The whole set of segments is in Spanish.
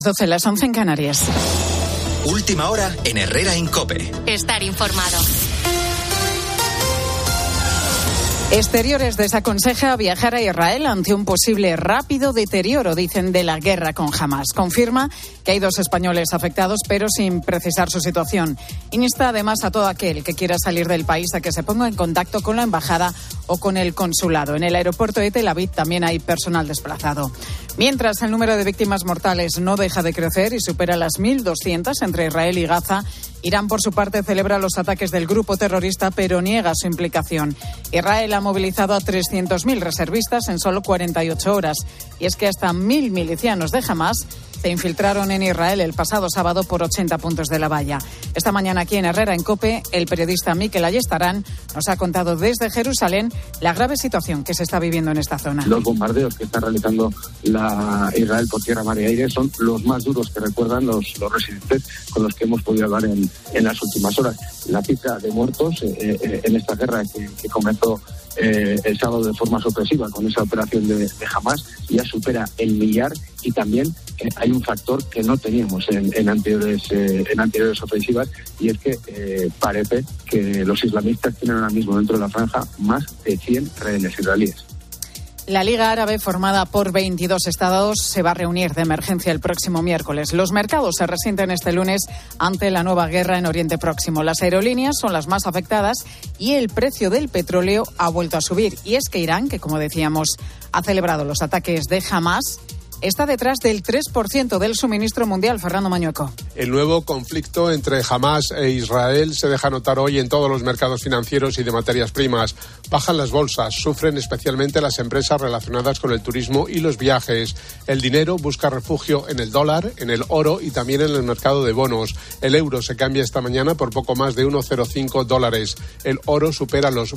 12, las 11 en Canarias. Última hora en Herrera en COPE. Estar informado. Exteriores desaconseja viajar a Israel ante un posible rápido deterioro, dicen, de la guerra con Hamás. Confirma que hay 2 españoles afectados, pero sin precisar su situación. Insta además a todo aquel que quiera salir del país a que se ponga en contacto con la embajada o con el consulado. En el aeropuerto de Tel Aviv también hay personal desplazado. Mientras, el número de víctimas mortales no deja de crecer y supera las 1.200 entre Israel y Gaza. Irán, por su parte, celebra los ataques del grupo terrorista, pero niega su implicación. Israel ha movilizado a 300.000 reservistas en solo 48 horas. Y es que hasta 1.000 milicianos de Hamás se infiltraron en Israel el pasado sábado por 80 puntos de la valla. Esta mañana aquí en Herrera en COPE, el periodista Mikel Ayestarán nos ha contado desde Jerusalén la grave situación que se está viviendo en esta zona. Los bombardeos que está realizando la Israel por tierra, mar y aire son los más duros que recuerdan los residentes con los que hemos podido hablar en las últimas horas. La cifra de muertos en esta guerra que comenzó el sábado de forma sorpresiva con esa operación de Hamás ya supera el 1.000.000 y también hay un factor que no teníamos en anteriores ofensivas y es que parece que los islamistas tienen ahora mismo dentro de la franja más de 100 rehenes israelíes. La Liga Árabe, formada por 22 estados, se va a reunir de emergencia el próximo miércoles. Los mercados se resienten este lunes ante la nueva guerra en Oriente Próximo. Las aerolíneas son las más afectadas y el precio del petróleo ha vuelto a subir. Y es que Irán, que como decíamos ha celebrado los ataques de Hamás, está detrás del 3% del suministro mundial. Fernando Mañueco. El nuevo conflicto entre Hamás e Israel se deja notar hoy en todos los mercados financieros y de materias primas. Bajan las bolsas, sufren especialmente las empresas relacionadas con el turismo y los viajes. El dinero busca refugio en el dólar, en el oro y también en el mercado de bonos. El euro se cambia esta mañana por poco más de $1,05. El oro supera los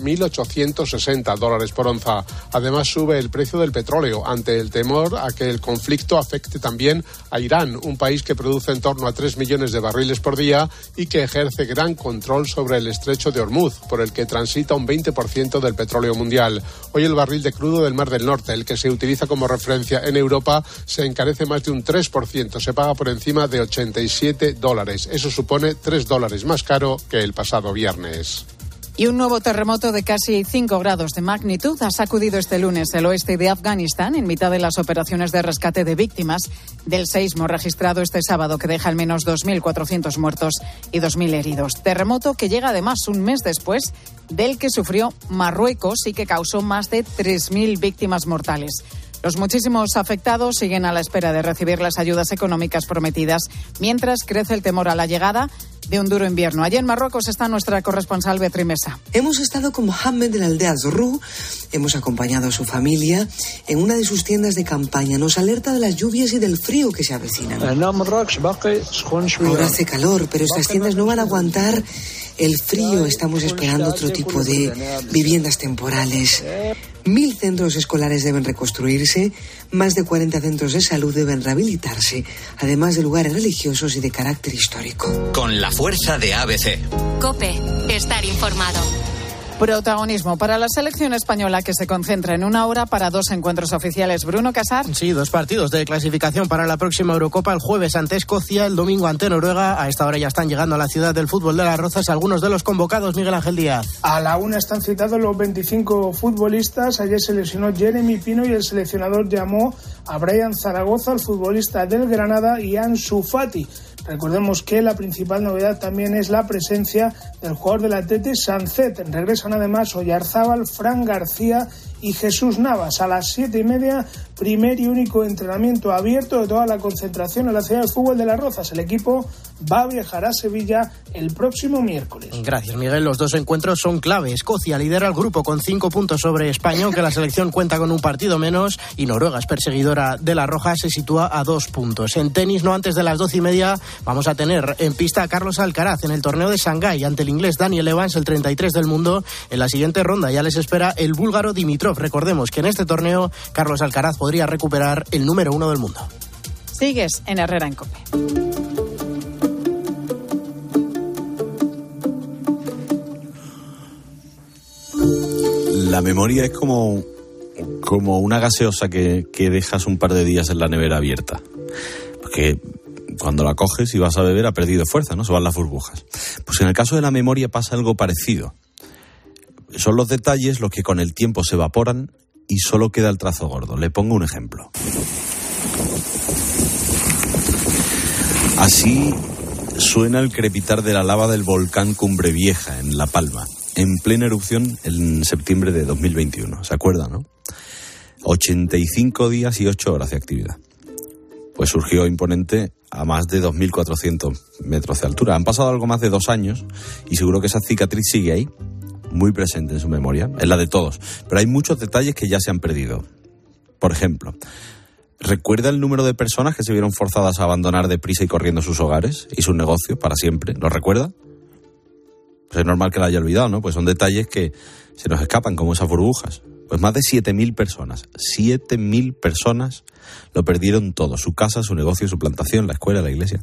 $1.860 por onza. Además sube el precio del petróleo ante el temor a que el conflicto afecte también a Irán, un país que produce en torno a 3 millones de barriles por día y que ejerce gran control sobre el estrecho de Hormuz, por el que transita un 20% del petróleo mundial. Hoy el barril de crudo del Mar del Norte, el que se utiliza como referencia en Europa, se encarece más de un 3%, se paga por encima de $87. Eso supone $3 más caro que el pasado viernes. Y un nuevo terremoto de casi 5 grados de magnitud ha sacudido este lunes el oeste de Afganistán en mitad de las operaciones de rescate de víctimas del seísmo registrado este sábado, que deja al menos 2.400 muertos y 2.000 heridos. Terremoto que llega además un mes después del que sufrió Marruecos y que causó más de 3.000 víctimas mortales. Los muchísimos afectados siguen a la espera de recibir las ayudas económicas prometidas, mientras crece el temor a la llegada de un duro invierno. Allí en Marruecos está nuestra corresponsal Beatriz Mesa. Hemos estado con Mohamed en la aldea Zrou, hemos acompañado a su familia en una de sus tiendas de campaña. Nos alerta de las lluvias y del frío que se avecinan. Ahora hace calor, pero estas tiendas no van a aguantar el frío. Estamos esperando otro tipo de viviendas temporales. 1.000 centros escolares deben reconstruirse, más de 40 centros de salud deben rehabilitarse, además de lugares religiosos y de carácter histórico. Con la fuerza de ABC. COPE, estar informado. Protagonismo para la selección española, que se concentra en una hora para 2 encuentros oficiales. Bruno Casar. Sí, 2 partidos de clasificación para la próxima Eurocopa, el jueves ante Escocia, el domingo ante Noruega. A esta hora ya están llegando a la ciudad del fútbol de Las Rozas algunos de los convocados. Miguel Ángel Díaz. A la una están citados los 25 futbolistas. Ayer se lesionó Jeremy Pino y el seleccionador llamó a Brian Zaragoza, el futbolista del Granada, y Ansu Fati. Recordemos que la principal novedad también es la presencia del jugador del Athletic, Sancet. Regresan además Oyarzábal, Fran García y Jesús Navas. A las 7:30, primer y único entrenamiento abierto de toda la concentración en la ciudad del fútbol de Las Rozas. El equipo va a viajar a Sevilla el próximo miércoles. Gracias, Miguel. Los 2 encuentros son clave. Escocia lidera el grupo con 5 puntos sobre España, aunque la selección cuenta con un partido menos, y Noruega es perseguidora de La Roja, se sitúa a 2 puntos. En tenis, no antes de las 12:30, vamos a tener en pista a Carlos Alcaraz en el torneo de Shanghái ante el inglés Daniel Evans, el 33 del mundo. En la siguiente ronda ya les espera el búlgaro Dimitrov. Recordemos que en este torneo Carlos Alcaraz podría recuperar el número 1 del mundo. Sigues en Herrera en COPE. La memoria es como una gaseosa que dejas un par de días en la nevera abierta. Porque cuando la coges y vas a beber ha perdido fuerza, ¿no? Se van las burbujas. Pues en el caso de la memoria pasa algo parecido. Son los detalles los que con el tiempo se evaporan y solo queda el trazo gordo. Le pongo un ejemplo. Así suena el crepitar de la lava del volcán Cumbre Vieja en La Palma, en plena erupción en septiembre de 2021. ¿Se acuerdan, no? 85 días y 8 horas de actividad. Pues surgió imponente a más de 2.400 metros de altura. Han pasado algo más de 2 años y seguro que esa cicatriz sigue ahí, muy presente en su memoria, es la de todos. Pero hay muchos detalles que ya se han perdido. Por ejemplo, ¿recuerda el número de personas que se vieron forzadas a abandonar deprisa y corriendo sus hogares y sus negocios para siempre? ¿Lo recuerda? Pues es normal que lo haya olvidado, ¿no? Pues son detalles que se nos escapan como esas burbujas. Pues más de 7.000 personas, 7.000 personas lo perdieron todo, su casa, su negocio, su plantación, la escuela, la iglesia.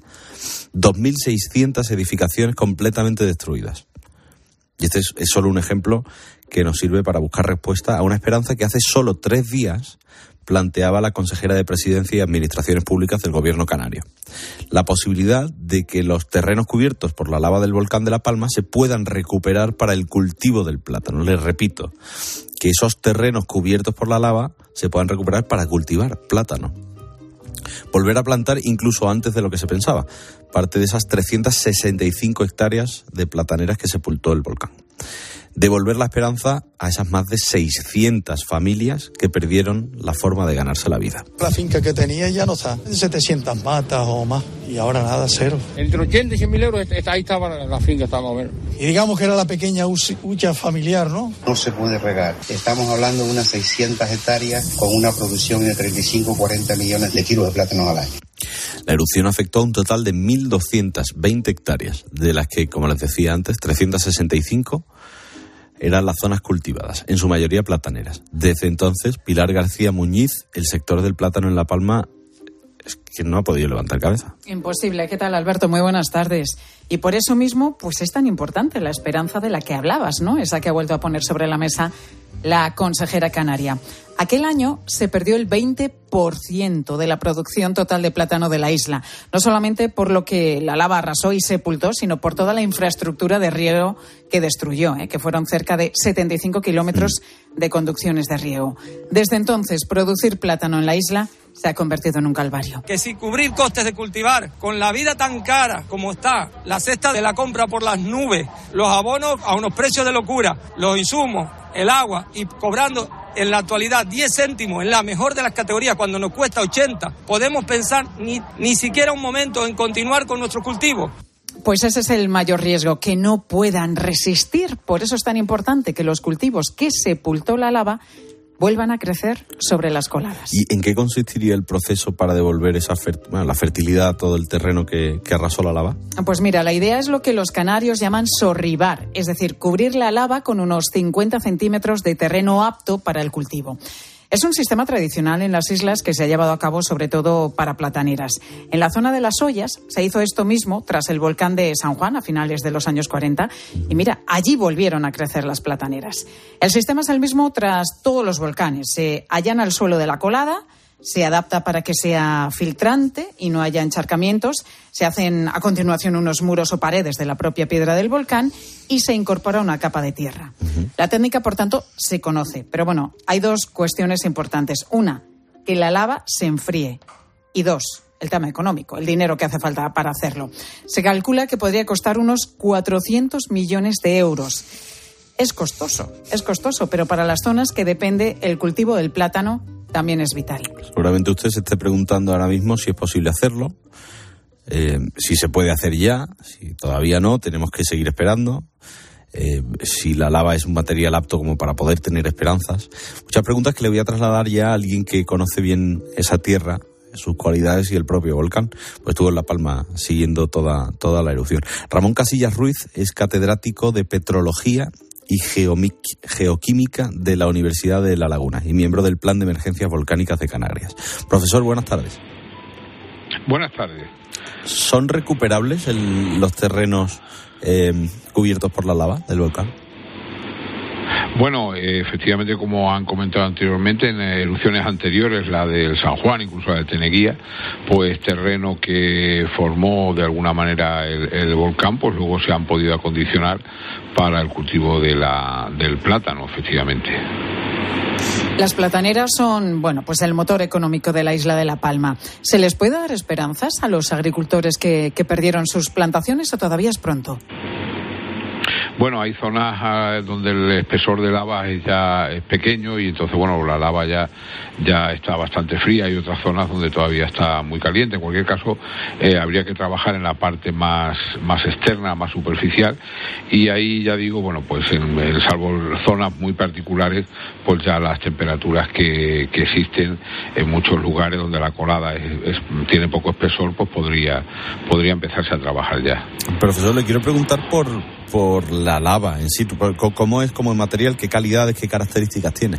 2.600 edificaciones completamente destruidas. Y este es solo un ejemplo que nos sirve para buscar respuesta a una esperanza que hace solo 3 días planteaba la consejera de Presidencia y Administraciones Públicas del Gobierno canario. La posibilidad de que los terrenos cubiertos por la lava del volcán de La Palma se puedan recuperar para el cultivo del plátano. Les repito, que esos terrenos cubiertos por la lava se puedan recuperar para cultivar plátano. Volver a plantar incluso antes de lo que se pensaba, parte de esas 365 hectáreas de plataneras que sepultó el volcán. Devolver la esperanza a esas más de 600 familias que perdieron la forma de ganarse la vida. La finca que tenía ya no está, 700 matas o más, y ahora nada, cero. Entre 80 y 100.000 euros, ahí estaba la finca, estaba más o menos. Y digamos que era la pequeña hucha familiar, ¿no? No se puede regar. Estamos hablando de unas 600 hectáreas con una producción de 35 o 40 millones de kilos de plátano al año. La erupción afectó a un total de 1.220 hectáreas, de las que, como les decía antes, 365 eran las zonas cultivadas, en su mayoría plataneras. Desde entonces, Pilar García Muñiz, el sector del plátano en La Palma, es que no ha podido levantar cabeza. Imposible. ¿Qué tal, Alberto? Muy buenas tardes. Y por eso mismo, pues es tan importante la esperanza de la que hablabas, ¿no? Esa que ha vuelto a poner sobre la mesa la consejera canaria. Aquel año se perdió el 20% de la producción total de plátano de la isla. No solamente por lo que la lava arrasó y sepultó, sino por toda la infraestructura de riego que destruyó, que fueron cerca de 75 kilómetros de conducciones de riego. Desde entonces, producir plátano en la isla se ha convertido en un calvario. Que si cubrir costes de cultivar, con la vida tan cara como está, la cesta de la compra por las nubes, los abonos a unos precios de locura, los insumos, el agua, y cobrando en la actualidad 10 céntimos en la mejor de las categorías cuando nos cuesta 80, podemos pensar ni siquiera un momento en continuar con nuestro cultivo. Pues ese es el mayor riesgo, que no puedan resistir. Por eso es tan importante que los cultivos que sepultó la lava vuelvan a crecer sobre las coladas. ¿Y en qué consistiría el proceso para devolver la fertilidad a todo el terreno que arrasó la lava? Pues mira, la idea es lo que los canarios llaman sorribar, es decir, cubrir la lava con unos 50 centímetros de terreno apto para el cultivo. Es un sistema tradicional en las islas que se ha llevado a cabo sobre todo para plataneras. En la zona de las Ollas se hizo esto mismo tras el volcán de San Juan a finales de los años 40 y mira, allí volvieron a crecer las plataneras. El sistema es el mismo tras todos los volcanes. Se allana el suelo de la colada, se adapta para que sea filtrante y no haya encharcamientos, se hacen a continuación unos muros o paredes de la propia piedra del volcán y se incorpora una capa de tierra. La técnica, por tanto, se conoce, pero bueno, hay 2 cuestiones importantes. Una, que la lava se enfríe, y 2, el tema económico, el dinero que hace falta para hacerlo. Se calcula que podría costar unos 400 millones de euros. Es costoso, pero para las zonas que depende el cultivo del plátano también es vital. Seguramente usted se esté preguntando ahora mismo si es posible hacerlo, si se puede hacer ya, si todavía no, tenemos que seguir esperando, si la lava es un material apto como para poder tener esperanzas. Muchas preguntas que le voy a trasladar ya a alguien que conoce bien esa tierra, sus cualidades y el propio volcán, pues estuvo en La Palma siguiendo toda la erupción. Ramón Casillas Ruiz es catedrático de Petrología y Geoquímica de la Universidad de La Laguna y miembro del Plan de Emergencias Volcánicas de Canarias. Profesor, buenas tardes. Buenas tardes. ¿Son recuperables los terrenos cubiertos por la lava del volcán? Bueno, efectivamente, como han comentado anteriormente, en erupciones anteriores, la del San Juan, incluso la de Teneguía, pues terreno que formó de alguna manera el volcán, pues luego se han podido acondicionar para el cultivo del plátano, efectivamente. Las plataneras son, bueno, pues el motor económico de la isla de La Palma. ¿Se les puede dar esperanzas a los agricultores que perdieron sus plantaciones o todavía es pronto? Bueno, hay zonas donde el espesor de lava ya es pequeño y entonces, bueno, la lava ya está bastante fría. Hay otras zonas donde todavía está muy caliente. En cualquier caso, habría que trabajar en la parte más externa, más superficial, y ahí ya digo, bueno, pues salvo zonas muy particulares, pues ya las temperaturas que existen en muchos lugares donde la colada tiene poco espesor, pues podría empezarse a trabajar ya. Profesor, le quiero preguntar por la lava en sí, ¿cómo es como material? ¿Qué calidades, qué características tiene?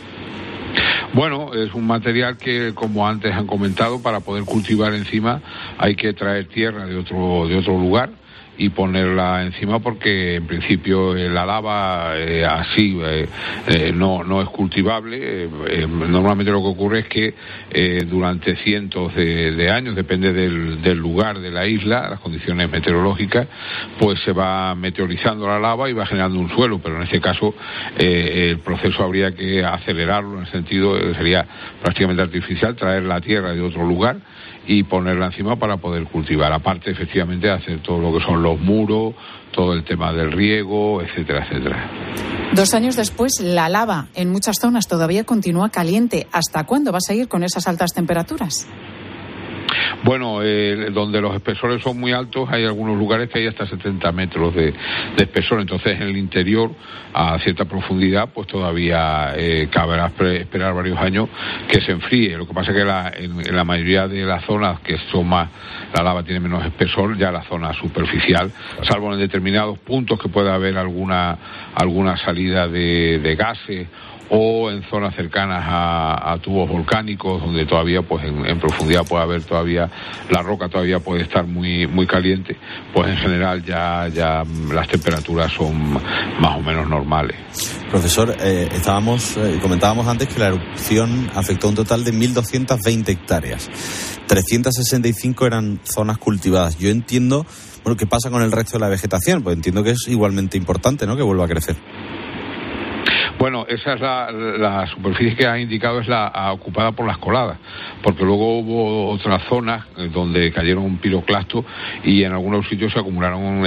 Bueno, es un material que, como antes han comentado, para poder cultivar encima hay que traer tierra de otro lugar y ponerla encima, porque en principio la lava así no es cultivable. Normalmente lo que ocurre es que durante cientos de años, depende del lugar de la isla, las condiciones meteorológicas, pues se va meteorizando la lava y va generando un suelo, pero en este caso el proceso habría que acelerarlo, en el sentido sería prácticamente artificial, traer la tierra de otro lugar y ponerla encima para poder cultivar. Aparte, efectivamente, hacer todo lo que son los muros, todo el tema del riego, etcétera, etcétera. 2 años después, la lava en muchas zonas todavía continúa caliente. ¿Hasta cuándo va a seguir con esas altas temperaturas? Bueno, donde los espesores son muy altos, hay algunos lugares que hay hasta 70 metros de espesor. Entonces, en el interior, a cierta profundidad, pues todavía caberá esperar varios años que se enfríe. Lo que pasa es que en la mayoría de las zonas que son más, la lava tiene menos espesor, ya la zona superficial, salvo en determinados puntos que pueda haber alguna salida de gases, o en zonas cercanas a tubos volcánicos, donde todavía, pues en profundidad puede haber todavía, la roca todavía puede estar muy muy caliente, pues en general ya las temperaturas son más o menos normales. Profesor, comentábamos antes que la erupción afectó un total de 1.220 hectáreas. 365 eran zonas cultivadas. Yo entiendo, bueno, ¿qué pasa con el resto de la vegetación? Pues entiendo que es igualmente importante, ¿no?, que vuelva a crecer. Bueno, esa es la superficie que ha indicado, es la ocupada por las coladas, porque luego hubo otras zonas donde cayeron piroclastos y en algunos sitios se acumularon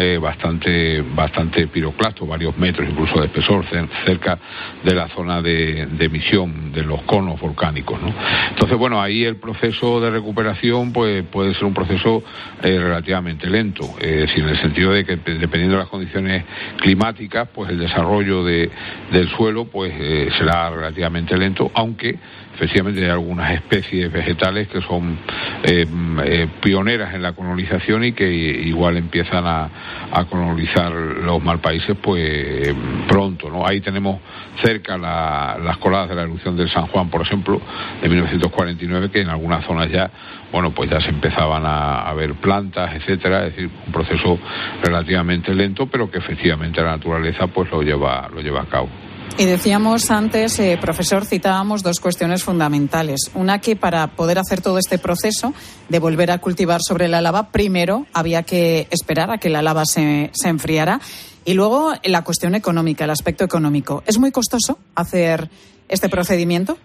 bastante piroclastos, varios metros incluso de espesor, cerca de la zona de emisión de los conos volcánicos, ¿no? Entonces, bueno, ahí el proceso de recuperación pues puede ser un proceso relativamente lento, es decir, en el sentido de que dependiendo de las condiciones climáticas, pues el desarrollo del suelo pues será relativamente lento, aunque efectivamente hay algunas especies vegetales que son pioneras en la colonización y que igual empiezan a colonizar los malpaíses pues pronto, ¿no? Ahí tenemos cerca las coladas de la erupción del San Juan, por ejemplo, de 1949, que en algunas zonas ya, bueno, pues ya se empezaban a ver plantas, etcétera, es decir, un proceso relativamente lento, pero que efectivamente la naturaleza pues lo lleva a cabo. Y decíamos antes, profesor, citábamos 2 cuestiones fundamentales. Una, que para poder hacer todo este proceso de volver a cultivar sobre la lava, primero había que esperar a que la lava se enfriara. Y luego la cuestión económica, el aspecto económico. ¿Es muy costoso hacer este procedimiento?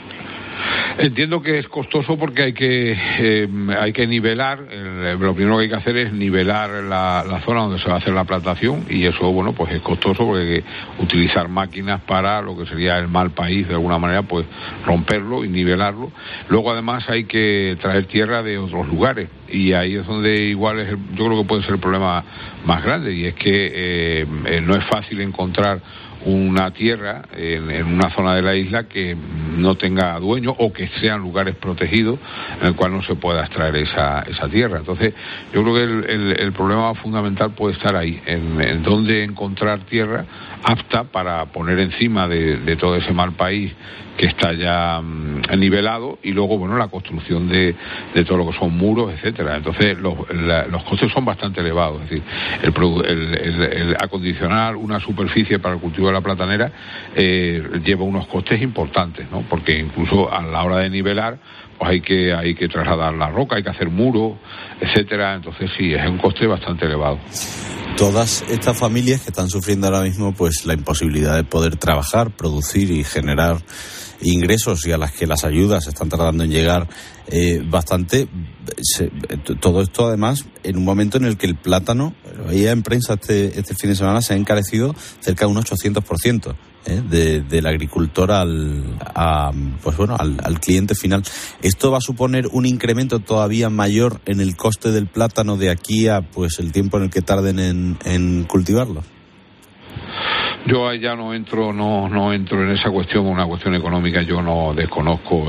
Entiendo que es costoso porque hay que nivelar, lo primero que hay que hacer es nivelar la zona donde se va a hacer la plantación, y eso, bueno, pues es costoso porque hay que utilizar máquinas para lo que sería el mal país, de alguna manera, pues romperlo y nivelarlo. Luego, además, hay que traer tierra de otros lugares, y ahí es donde igual yo creo que puede ser el problema más grande, y es que no es fácil encontrar una tierra en una zona de la isla que no tenga dueño o que sean lugares protegidos en el cual no se pueda extraer esa tierra. Entonces, yo creo que el problema fundamental puede estar ahí, en dónde encontrar tierra apta para poner encima de todo ese mal país que está ya nivelado, y luego, bueno, la construcción de todo lo que son muros, etcétera. Entonces, los costes son bastante elevados. Es decir, el acondicionar una superficie para el cultivo de de la platanera lleva unos costes importantes, ¿no? Porque incluso a la hora de nivelar, pues hay que trasladar la roca, hay que hacer muros, etcétera. Entonces sí, es un coste bastante elevado. Todas estas familias que están sufriendo ahora mismo pues la imposibilidad de poder trabajar, producir y generar ingresos, y a las que las ayudas están tardando en llegar bastante, todo esto además en un momento en el que el plátano, lo veía en prensa este fin de semana, se ha encarecido cerca de un 800%. Del agricultor al cliente final. ¿Esto va a suponer un incremento todavía mayor en el coste del plátano de aquí a pues el tiempo en el que tarden en cultivarlo? Yo ya no entro en esa cuestión, una cuestión económica. Yo no desconozco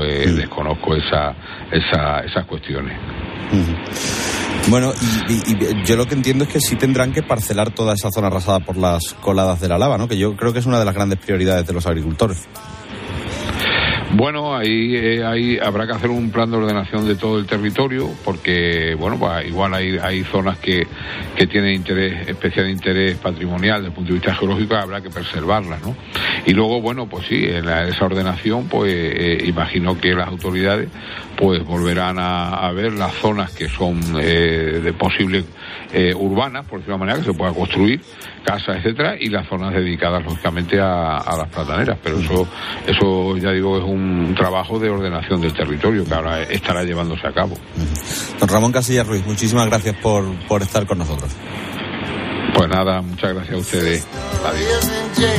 esas cuestiones. Bueno, y yo lo que entiendo es que sí tendrán que parcelar toda esa zona arrasada por las coladas de la lava, ¿no? Que yo creo que es una de las grandes prioridades de los agricultores. Bueno, ahí habrá que hacer un plan de ordenación de todo el territorio, porque bueno, pues igual hay zonas que tienen especial interés patrimonial desde el punto de vista geológico, habrá que preservarlas, ¿no? Y luego, bueno, pues sí, en esa ordenación, pues imagino que las autoridades pues volverán a ver las zonas que son de posible urbanas, por decirlo de una manera, que se pueda construir casas, etcétera, y las zonas dedicadas lógicamente a las plataneras. Pero eso ya digo, es un trabajo de ordenación del territorio que ahora estará llevándose a cabo. Don Ramón Casellas Ruiz, muchísimas gracias por estar con nosotros. Pues nada, muchas gracias a ustedes. Adiós.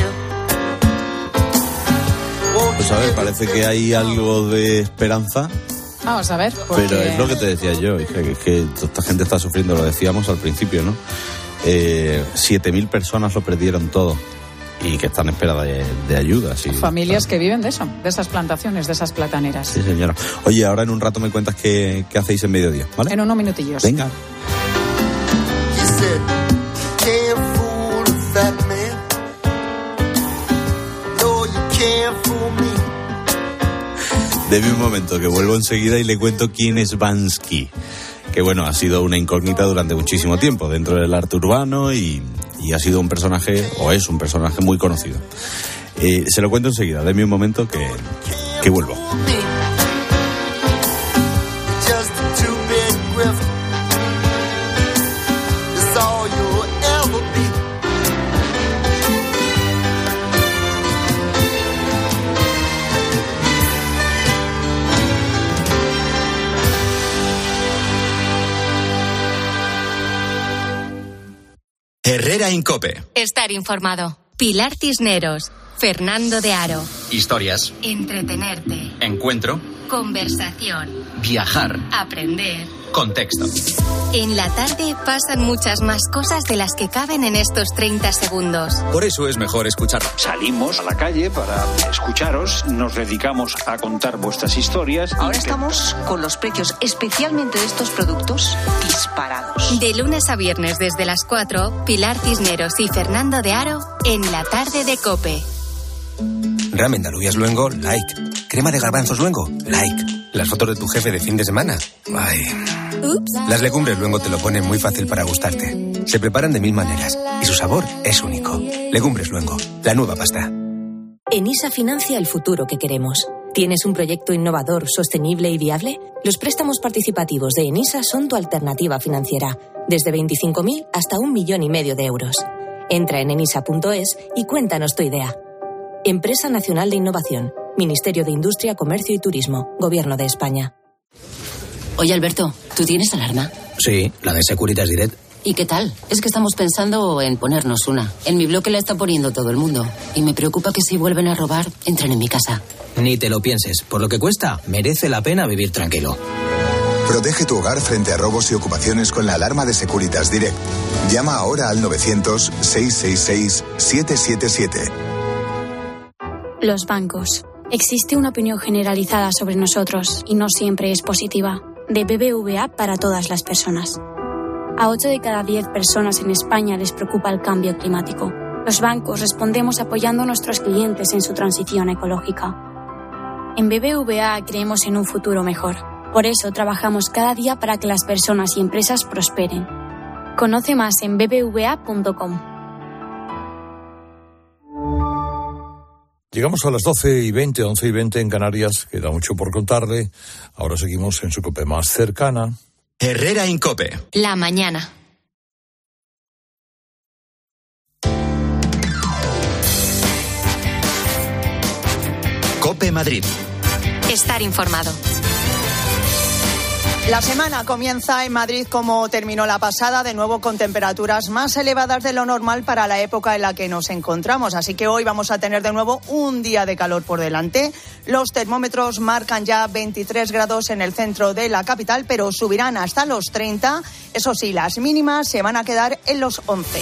Pues a ver, parece que hay algo de esperanza. Vamos a ver. Porque... Pero es lo que te decía yo, que esta gente está sufriendo, lo decíamos al principio, ¿no? 7.000 personas lo perdieron todo y que están en espera de ayuda. Sí, familias que viven de eso, de esas plantaciones, de esas plataneras. Sí, señora. Oye, ahora en un rato me cuentas qué hacéis en mediodía, ¿vale? En unos minutillos. Venga. Deme un momento, que vuelvo enseguida y le cuento quién es Bansky. Que bueno, ha sido una incógnita durante muchísimo tiempo dentro del arte urbano y ha sido un personaje, o es un personaje muy conocido. Se lo cuento enseguida, deme un momento que vuelvo. Herrera en COPE. Estar informado. Pilar Cisneros, Fernando de Aro. Historias. Entretenerte. Encuentro. Conversación. Viajar. Aprender. Contexto. En la tarde pasan muchas más cosas de las que caben en estos 30 segundos. Por eso es mejor escucharlo. Salimos a la calle para escucharos, nos dedicamos a contar vuestras historias. Ahora estamos con los precios, especialmente de estos productos, disparados. De lunes a viernes desde las 4, Pilar Cisneros y Fernando de Aro en la tarde de COPE. Ramen de alubias luengo, like. Crema de garbanzos luengo, like. Las fotos de tu jefe de fin de semana, ay. Ups. Las legumbres luengo te lo ponen muy fácil para gustarte. Se preparan de 1000 maneras y su sabor es único. Legumbres luengo, la nueva pasta. ENISA financia el futuro que queremos. ¿Tienes un proyecto innovador, sostenible y viable? Los préstamos participativos de ENISA son tu alternativa financiera, desde 25.000 hasta 1,5 millones de euros. Entra en enisa.es y cuéntanos tu idea. Empresa Nacional de Innovación, Ministerio de Industria, Comercio y Turismo, Gobierno de España. Oye, Alberto, ¿tú tienes alarma? Sí, la de Securitas Direct. ¿Y qué tal? Es que estamos pensando en ponernos una. En mi bloque la está poniendo todo el mundo. Y me preocupa que si vuelven a robar, entren en mi casa. Ni te lo pienses. Por lo que cuesta, merece la pena vivir tranquilo. Protege tu hogar frente a robos y ocupaciones con la alarma de Securitas Direct. Llama ahora al 900-666-777. Los bancos. Existe una opinión generalizada sobre nosotros y no siempre es positiva. De BBVA para todas las personas. A 8 de cada 10 personas en España les preocupa el cambio climático. Los bancos respondemos apoyando a nuestros clientes en su transición ecológica. En BBVA creemos en un futuro mejor. Por eso trabajamos cada día para que las personas y empresas prosperen. Conoce más en bbva.com. Llegamos a las 12:20, 11:20 en Canarias. Queda mucho por contarle. Ahora seguimos en su COPE más cercana. Herrera Incope. La mañana. COPE Madrid. Estar informado. La semana comienza en Madrid como terminó la pasada, de nuevo con temperaturas más elevadas de lo normal para la época en la que nos encontramos. Así que hoy vamos a tener de nuevo un día de calor por delante. Los termómetros marcan ya 23 grados en el centro de la capital, pero subirán hasta los 30. Eso sí, las mínimas se van a quedar en los 11.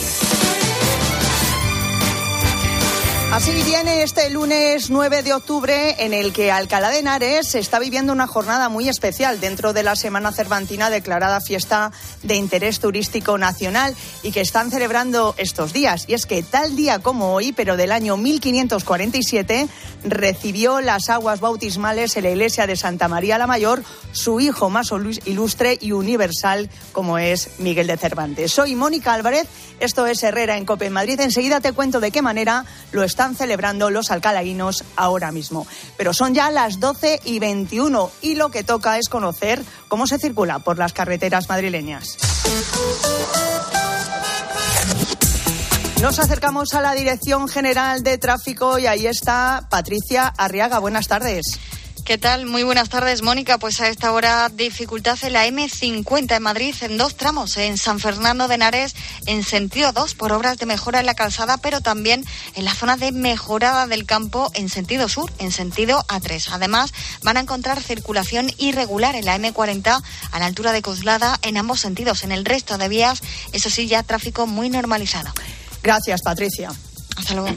Así viene este lunes 9 de octubre, en el que Alcalá de Henares está viviendo una jornada muy especial dentro de la Semana Cervantina, declarada fiesta de interés turístico nacional, y que están celebrando estos días. Y es que tal día como hoy, pero del año 1547, recibió las aguas bautismales en la iglesia de Santa María la Mayor su hijo más ilustre y universal, como es Miguel de Cervantes. Soy Mónica Álvarez, esto es Herrera en COPE en Madrid. Enseguida te cuento de qué manera lo están celebrando los alcalaínos ahora mismo. Pero son ya las 12:21 y lo que toca es conocer cómo se circula por las carreteras madrileñas. Nos acercamos a la Dirección General de Tráfico y ahí está Patricia Arriaga. Buenas tardes. ¿Qué tal? Muy buenas tardes, Mónica. Pues a esta hora dificultad en la M50 en Madrid en dos tramos, en San Fernando de Henares en sentido 2 por obras de mejora en la calzada, pero también en la zona de Mejorada del Campo en sentido sur, en sentido A3. Además, van a encontrar circulación irregular en la M40 a la altura de Coslada en ambos sentidos. En el resto de vías, eso sí, ya tráfico muy normalizado. Gracias, Patricia. Hasta luego.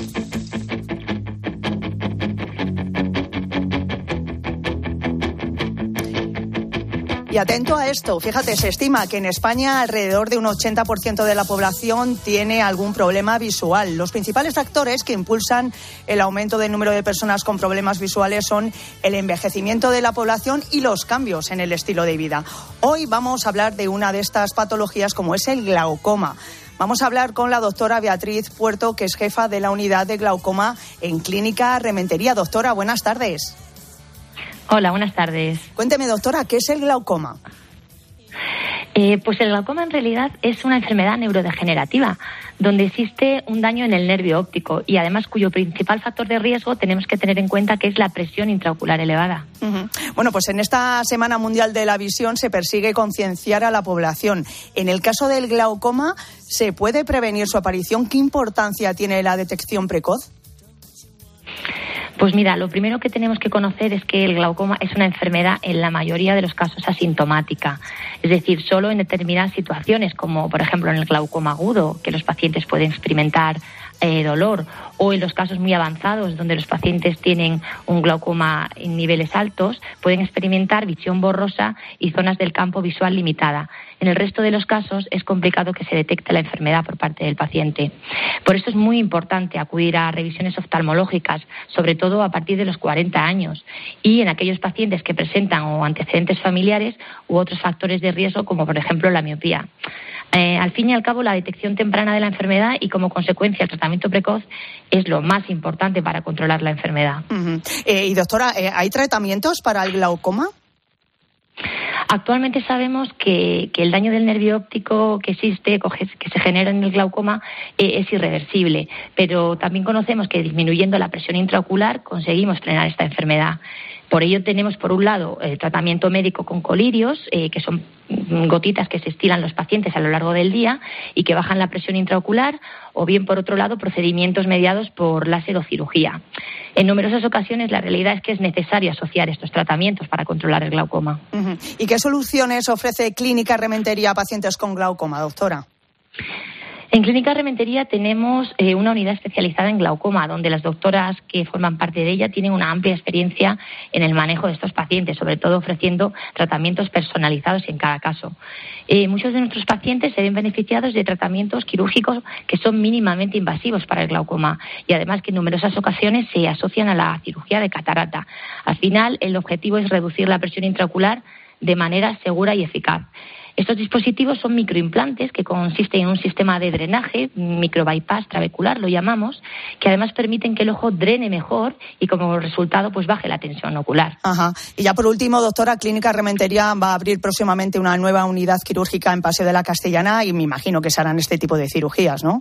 Y atento a esto, fíjate, se estima que en España alrededor de un 80% de la población tiene algún problema visual. Los principales factores que impulsan el aumento del número de personas con problemas visuales son el envejecimiento de la población y los cambios en el estilo de vida. Hoy vamos a hablar de una de estas patologías, como es el glaucoma. Vamos a hablar con la doctora Beatriz Puerto, que es jefa de la unidad de glaucoma en Clínica Rementería. Doctora, buenas tardes. Hola, buenas tardes. Cuénteme, doctora, ¿qué es el glaucoma? Pues el glaucoma en realidad es una enfermedad neurodegenerativa donde existe un daño en el nervio óptico y además cuyo principal factor de riesgo tenemos que tener en cuenta que es la presión intraocular elevada. Uh-huh. Bueno, pues en esta Semana Mundial de la Visión se persigue concienciar a la población. En el caso del glaucoma, ¿se puede prevenir su aparición? ¿Qué importancia tiene la detección precoz? Pues mira, lo primero que tenemos que conocer es que el glaucoma es una enfermedad en la mayoría de los casos asintomática. Es decir, solo en determinadas situaciones, como por ejemplo en el glaucoma agudo, que los pacientes pueden experimentar dolor, o en los casos muy avanzados donde los pacientes tienen un glaucoma en niveles altos, pueden experimentar visión borrosa y zonas del campo visual limitada. En el resto de los casos es complicado que se detecte la enfermedad por parte del paciente. Por eso es muy importante acudir a revisiones oftalmológicas, sobre todo a partir de los 40 años, y en aquellos pacientes que presentan o antecedentes familiares u otros factores de riesgo, como por ejemplo la miopía. Al fin y al cabo, la detección temprana de la enfermedad y, como consecuencia, el tratamiento precoz es lo más importante para controlar la enfermedad. Uh-huh. Y doctora, ¿hay tratamientos para el glaucoma? Actualmente sabemos que el daño del nervio óptico que existe, que se genera en el glaucoma, es irreversible, pero también conocemos que disminuyendo la presión intraocular conseguimos frenar esta enfermedad. Por ello tenemos, por un lado, el tratamiento médico con colirios, que son gotitas que se estilan los pacientes a lo largo del día y que bajan la presión intraocular, o bien, por otro lado, procedimientos mediados por láser o cirugía. En numerosas ocasiones la realidad es que es necesario asociar estos tratamientos para controlar el glaucoma. Uh-huh. ¿Y qué soluciones ofrece Clínica Rementería a pacientes con glaucoma, doctora? En Clínica Rementería tenemos una unidad especializada en glaucoma, donde las doctoras que forman parte de ella tienen una amplia experiencia en el manejo de estos pacientes, sobre todo ofreciendo tratamientos personalizados en cada caso. Muchos de nuestros pacientes se ven beneficiados de tratamientos quirúrgicos que son mínimamente invasivos para el glaucoma y además que en numerosas ocasiones se asocian a la cirugía de catarata. Al final, el objetivo es reducir la presión intraocular de manera segura y eficaz. Estos dispositivos son microimplantes que consisten en un sistema de drenaje, microbypass trabecular lo llamamos, que además permiten que el ojo drene mejor y como resultado pues baje la tensión ocular. Ajá. Y ya por último, doctora, Clínica Rementería va a abrir próximamente una nueva unidad quirúrgica en Paseo de la Castellana y me imagino que se harán este tipo de cirugías, ¿no?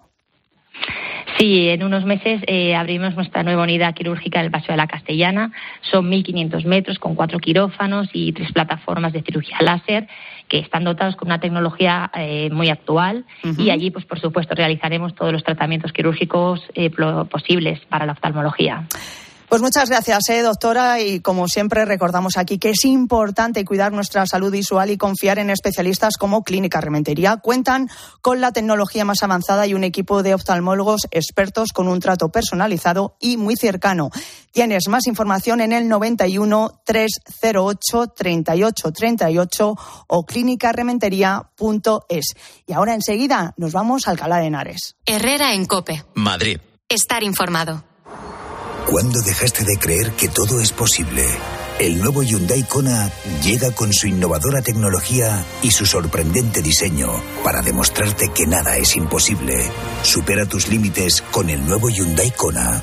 Sí, en unos meses abrimos nuestra nueva unidad quirúrgica en el Paseo de la Castellana. Son 1.500 metros con 4 quirófanos y 3 plataformas de cirugía láser que están dotados con una tecnología muy actual. Uh-huh. Y allí, pues por supuesto, realizaremos todos los tratamientos quirúrgicos posibles para la oftalmología. Pues muchas gracias, doctora, y como siempre recordamos aquí que es importante cuidar nuestra salud visual y confiar en especialistas como Clínica Rementería. Cuentan con la tecnología más avanzada y un equipo de oftalmólogos expertos con un trato personalizado y muy cercano. Tienes más información en el 91 308 38 38 o clínicarementería.es. Y ahora enseguida nos vamos a Alcalá de Henares. Herrera en COPE. Madrid. Estar informado. ¿Cuándo dejaste de creer que todo es posible? El nuevo Hyundai Kona llega con su innovadora tecnología y su sorprendente diseño para demostrarte que nada es imposible. Supera tus límites con el nuevo Hyundai Kona.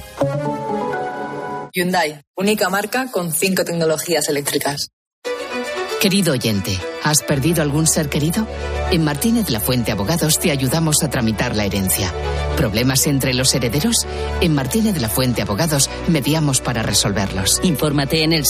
Hyundai, única marca con 5 tecnologías eléctricas. Querido oyente, ¿has perdido algún ser querido? En Martínez Lafuente Abogados te ayudamos a tramitar la herencia. ¿Problemas entre los herederos? En Martínez Lafuente Abogados mediamos para resolverlos. Infórmate en el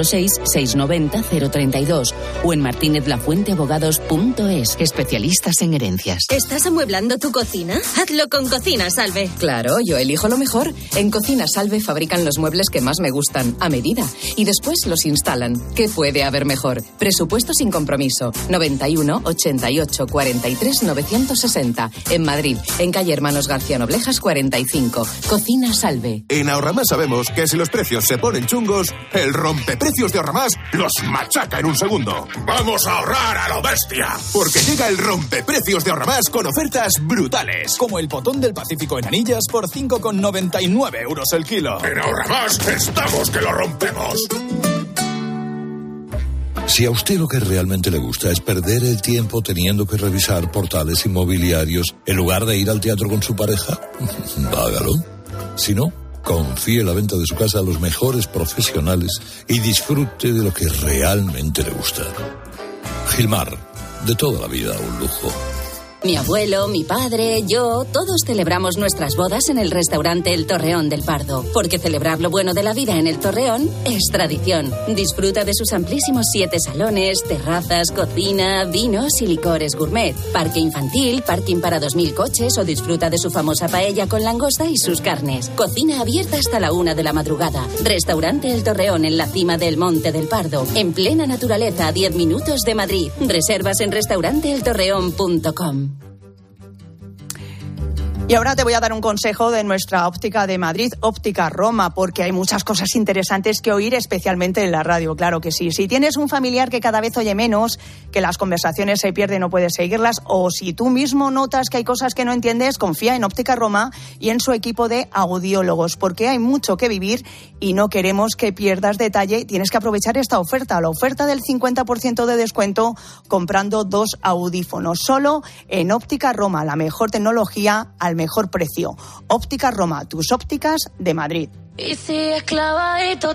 646-690-032 o en martinezlafuenteabogados.es. Especialistas en herencias. ¿Estás amueblando tu cocina? Hazlo con Cocina Salve. Claro, yo elijo lo mejor. En Cocina Salve fabrican los muebles que más me gustan, a medida. Y después los instalan. ¿Qué puede haber mejor? Presupuesto sin compromiso. 91 88 43 960. En Madrid, en calle Hermanos García Noblejas 45. Cocina Salve. En Ahorramás sabemos que si los precios se ponen chungos, el rompeprecios de Ahorramás los machaca en un segundo. ¡Vamos a ahorrar a lo bestia! Porque llega el rompeprecios de Ahorramás con ofertas brutales. Como el potón del Pacífico en anillas por 5,99 euros el kilo. En Ahorramás estamos que lo rompemos. Si a usted lo que realmente le gusta es perder el tiempo teniendo que revisar portales inmobiliarios en lugar de ir al teatro con su pareja, hágalo. Si no, confíe la venta de su casa a los mejores profesionales y disfrute de lo que realmente le gusta. Gilmar, de toda la vida un lujo. Mi abuelo, mi padre, yo, todos celebramos nuestras bodas en el restaurante El Torreón del Pardo, porque celebrar lo bueno de la vida en El Torreón es tradición. Disfruta de sus amplísimos 7 salones, terrazas, cocina, vinos y licores gourmet, parque infantil, parking para 2.000 coches o disfruta de su famosa paella con langosta y sus carnes. Cocina abierta hasta la 1 de la madrugada. Restaurante El Torreón en la cima del Monte del Pardo, en plena naturaleza a 10 minutos de Madrid. Reservas en restauranteeltorreón.com. Y ahora te voy a dar un consejo de nuestra óptica de Madrid, Óptica Roma, porque hay muchas cosas interesantes que oír, especialmente en la radio, claro que sí. Si tienes un familiar que cada vez oye menos, que las conversaciones se pierden y no puedes seguirlas, o si tú mismo notas que hay cosas que no entiendes, confía en Óptica Roma y en su equipo de audiólogos, porque hay mucho que vivir y no queremos que pierdas detalle. Tienes que aprovechar esta oferta, la oferta del 50% de descuento comprando 2 audífonos. Solo en Óptica Roma, la mejor tecnología al mejor precio. Óptica Roma, tus ópticas de Madrid. Y si es clavadito,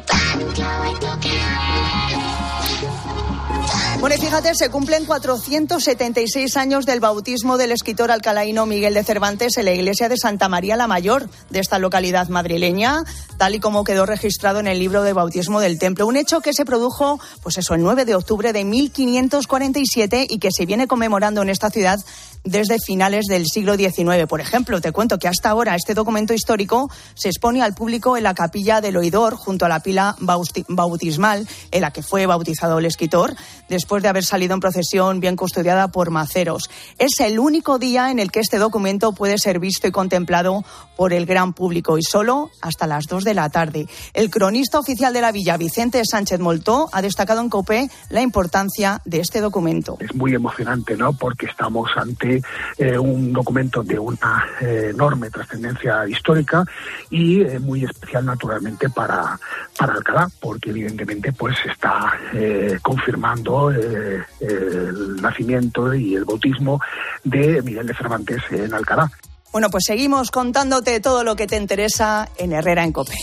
Bueno, y fíjate, se cumplen 476 años del bautismo del escritor alcalaíno Miguel de Cervantes en la iglesia de Santa María la Mayor de esta localidad madrileña, tal y como quedó registrado en el libro de bautismo del templo. Un hecho que se produjo, pues eso, el 9 de octubre de 1547 y que se viene conmemorando en esta ciudad desde finales del siglo XIX. Por ejemplo, te cuento que hasta ahora este documento histórico se expone al público en la capilla del Oidor, junto a la pila bautismal en la que fue bautizado el escritor, después de haber salido en procesión bien custodiada por maceros. Es el único día en el que este documento puede ser visto y contemplado por el gran público, y solo hasta las 2 de la tarde. El cronista oficial de la villa, Vicente Sánchez Moltó, ha destacado en COPE la importancia de este documento. Es muy emocionante, ¿no? Porque estamos ante de un documento de una enorme trascendencia histórica y muy especial, naturalmente, para Alcalá, porque evidentemente pues está confirmando el nacimiento y el bautismo de Miguel de Cervantes en Alcalá. Bueno, pues seguimos contándote todo lo que te interesa en Herrera en COPE.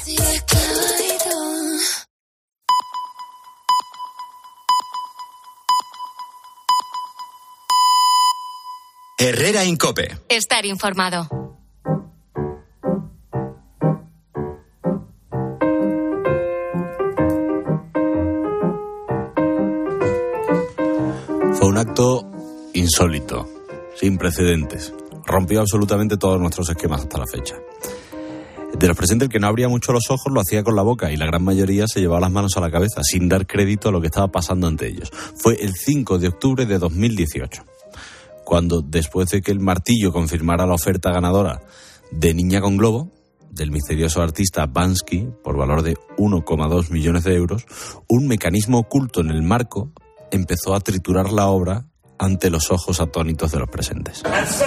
Herrera en COPE. Estar informado. Fue un acto insólito, sin precedentes. Rompió absolutamente todos nuestros esquemas hasta la fecha. De los presentes, el que no abría mucho los ojos lo hacía con la boca y la gran mayoría se llevaba las manos a la cabeza sin dar crédito a lo que estaba pasando ante ellos. Fue el 5 de octubre de 2018, cuando, después de que el martillo confirmara la oferta ganadora de Niña con Globo, del misterioso artista Banksy, por valor de 1,2 millones de euros, un mecanismo oculto en el marco empezó a triturar la obra ante los ojos atónitos de los presentes.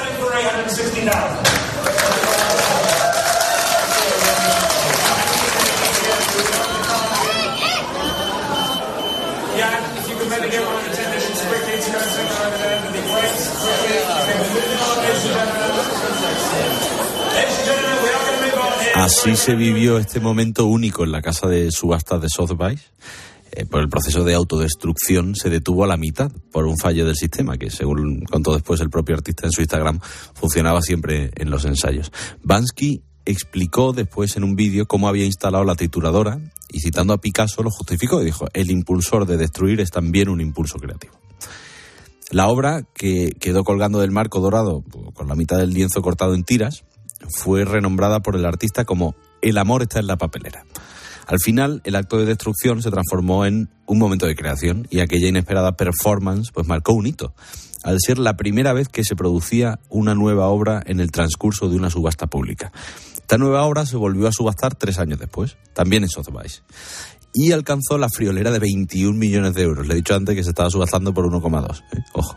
Así se vivió este momento único en la casa de subastas de Sotheby's. Por el proceso de autodestrucción se detuvo a la mitad por un fallo del sistema que, según contó después el propio artista en su Instagram, funcionaba siempre en los ensayos. Banksy explicó después en un vídeo cómo había instalado la trituradora y, citando a Picasso, lo justificó y dijo: el impulsor de destruir es también un impulso creativo. La obra, que quedó colgando del marco dorado con la mitad del lienzo cortado en tiras, fue renombrada por el artista como El amor está en la papelera. Al final, el acto de destrucción se transformó en un momento de creación y aquella inesperada performance pues marcó un hito, al ser la primera vez que se producía una nueva obra en el transcurso de una subasta pública. Esta nueva obra se volvió a subastar 3 años después, también en Sotheby's, y alcanzó la friolera de 21 millones de euros. Le he dicho antes que se estaba subastando por 1,2. Ojo.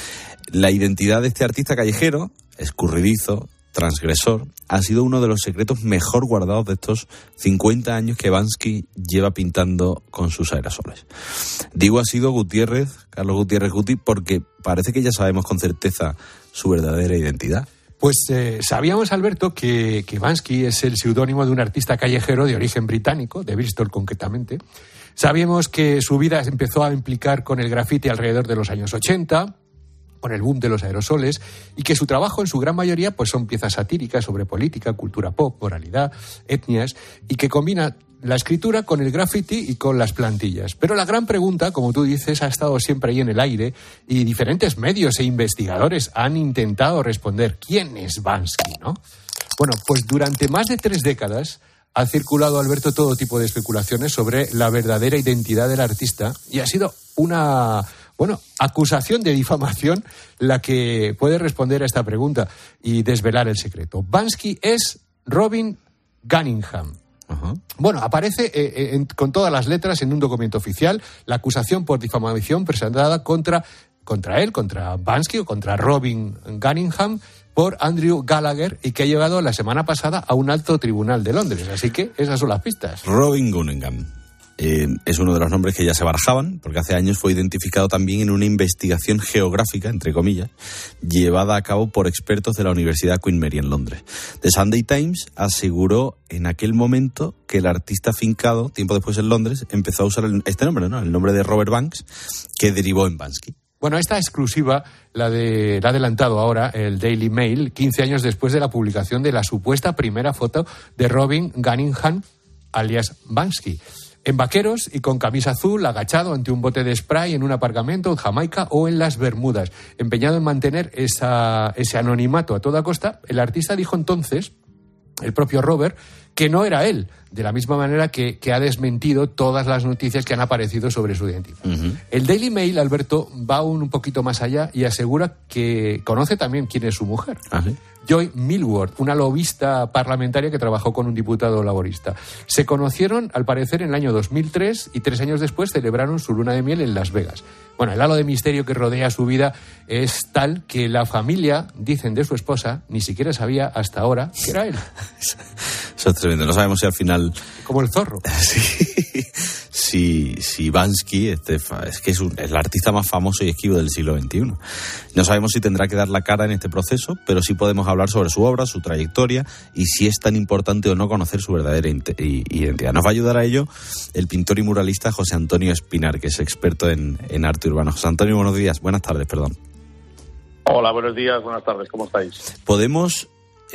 La identidad de este artista callejero, escurridizo, transgresor, ha sido uno de los secretos mejor guardados de estos 50 años que Banksy lleva pintando con sus aerosoles. Digo ha sido Carlos Gutiérrez Guti, porque parece que ya sabemos con certeza su verdadera identidad. Pues sabíamos, Alberto, que Banksy es el seudónimo de un artista callejero de origen británico, de Bristol concretamente. Sabíamos que su vida empezó a implicar con el graffiti alrededor de los años 80, con el boom de los aerosoles, y que su trabajo en su gran mayoría pues son piezas satíricas sobre política, cultura pop, moralidad, etnias, y que combina la escritura con el graffiti y con las plantillas. Pero la gran pregunta, como tú dices, ha estado siempre ahí en el aire y diferentes medios e investigadores han intentado responder ¿quién es Banksy?, ¿no? Bueno, pues durante más de 3 décadas ha circulado, Alberto, todo tipo de especulaciones sobre la verdadera identidad del artista y ha sido una acusación de difamación la que puede responder a esta pregunta y desvelar el secreto. Banksy es Robin Gunningham. Uh-huh. Bueno, aparece con todas las letras en un documento oficial la acusación por difamación presentada contra él, contra Banksy o contra Robin Gunningham por Andrew Gallagher y que ha llegado la semana pasada a un alto tribunal de Londres. Así que esas son las pistas. Robin Gunningham. Es uno de los nombres que ya se barajaban, porque hace años fue identificado también en una investigación geográfica, entre comillas, llevada a cabo por expertos de la Universidad Queen Mary en Londres. The Sunday Times aseguró en aquel momento que el artista afincado, tiempo después en Londres, empezó a usar este nombre, ¿no? El nombre de Robert Banks, que derivó en Banksy. Bueno, esta exclusiva la ha adelantado ahora el Daily Mail, 15 años después de la publicación de la supuesta primera foto de Robin Gunningham, alias Banksy, en vaqueros y con camisa azul, agachado ante un bote de spray en un aparcamiento en Jamaica o en las Bermudas. Empeñado en mantener ese anonimato a toda costa, el artista dijo entonces, el propio Robert, que no era él, de la misma manera que ha desmentido todas las noticias que han aparecido sobre su identidad. El Daily Mail, Alberto, va un poquito más allá y asegura que conoce también quién es su mujer. ¿Sí? Joy Millward, una lobista parlamentaria que trabajó con un diputado laborista. Se conocieron, al parecer, en el año 2003 y 3 años después celebraron su luna de miel en Las Vegas. Bueno, el halo de misterio que rodea su vida es tal que la familia, dicen de su esposa, ni siquiera sabía hasta ahora que era él. Eso es tremendo. No sabemos si al final... Como el zorro. Si Bansky es que es el artista más famoso y esquivo del siglo XXI. No sabemos si tendrá que dar la cara en este proceso, pero sí podemos hablar sobre su obra, su trayectoria y si es tan importante o no conocer su verdadera identidad. Nos va a ayudar a ello el pintor y muralista José Antonio Espinar, que es experto en arte urbano. José Antonio, buenas tardes, perdón. Hola, buenos días, buenas tardes, ¿cómo estáis? ¿Podemos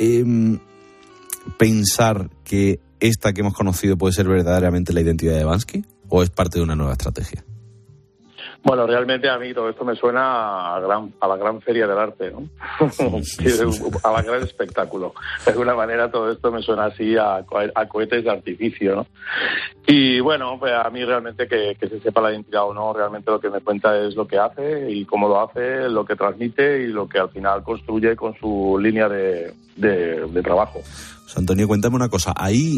pensar que esta que hemos conocido puede ser verdaderamente la identidad de Bansky o es parte de una nueva estrategia? Bueno, realmente a mí todo esto me suena a la gran feria del arte, ¿no? A la gran espectáculo. De alguna manera todo esto me suena así a cohetes de artificio, ¿no? Y bueno, pues a mí realmente que se sepa la identidad o no, realmente lo que me cuenta es lo que hace y cómo lo hace, lo que transmite y lo que al final construye con su línea de trabajo. José Antonio, cuéntame una cosa. Hay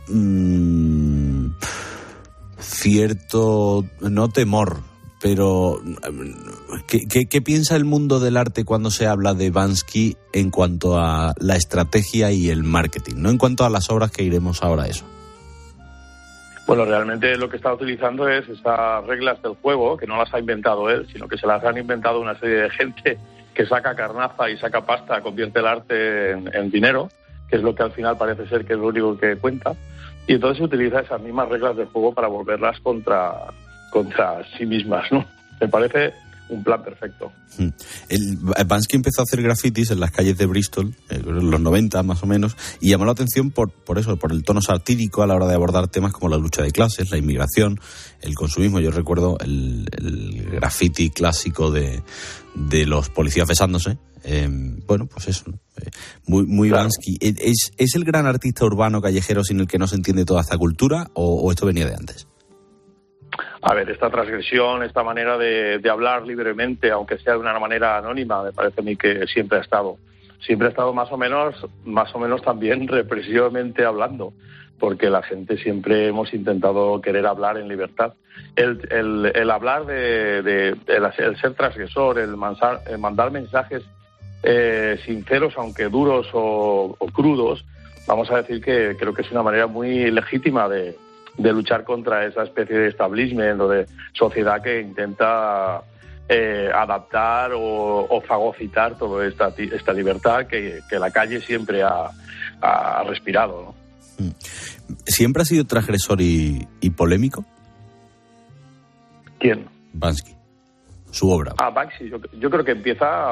cierto, no temor, pero ¿qué piensa el mundo del arte cuando se habla de Bansky en cuanto a la estrategia y el marketing, no en cuanto a las obras que iremos ahora a eso? Bueno, realmente lo que está utilizando es esas reglas del juego, que no las ha inventado él, sino que se las han inventado una serie de gente que saca carnaza y saca pasta, convierte el arte en dinero, que es lo que al final parece ser que es lo único que cuenta, y entonces se utiliza esas mismas reglas del juego para volverlas contra sí mismas, ¿no? Me parece un plan perfecto. Bansky empezó a hacer grafitis en las calles de Bristol, en los 90 más o menos, y llamó la atención por el tono satírico a la hora de abordar temas como la lucha de clases, la inmigración, el consumismo. Yo recuerdo el grafiti clásico de los policías besándose. Bueno, pues eso, ¿no? Muy claro. Bansky. ¿Es el gran artista urbano callejero sin el que no se entiende toda esta cultura o esto venía de antes? A ver, esta transgresión, esta manera de hablar libremente, aunque sea de una manera anónima, me parece a mí que siempre ha estado más o menos también represivamente hablando, porque la gente siempre hemos intentado querer hablar en libertad. El hablar el ser transgresor, el mandar mensajes sinceros, aunque duros o crudos, vamos a decir que creo que es una manera muy legítima de luchar contra esa especie de establishment o de sociedad que intenta adaptar o fagocitar toda esta libertad que la calle siempre ha respirado, ¿no? ¿Siempre ha sido transgresor y polémico? ¿Quién? Bansky. Su obra. Bansky, yo creo que él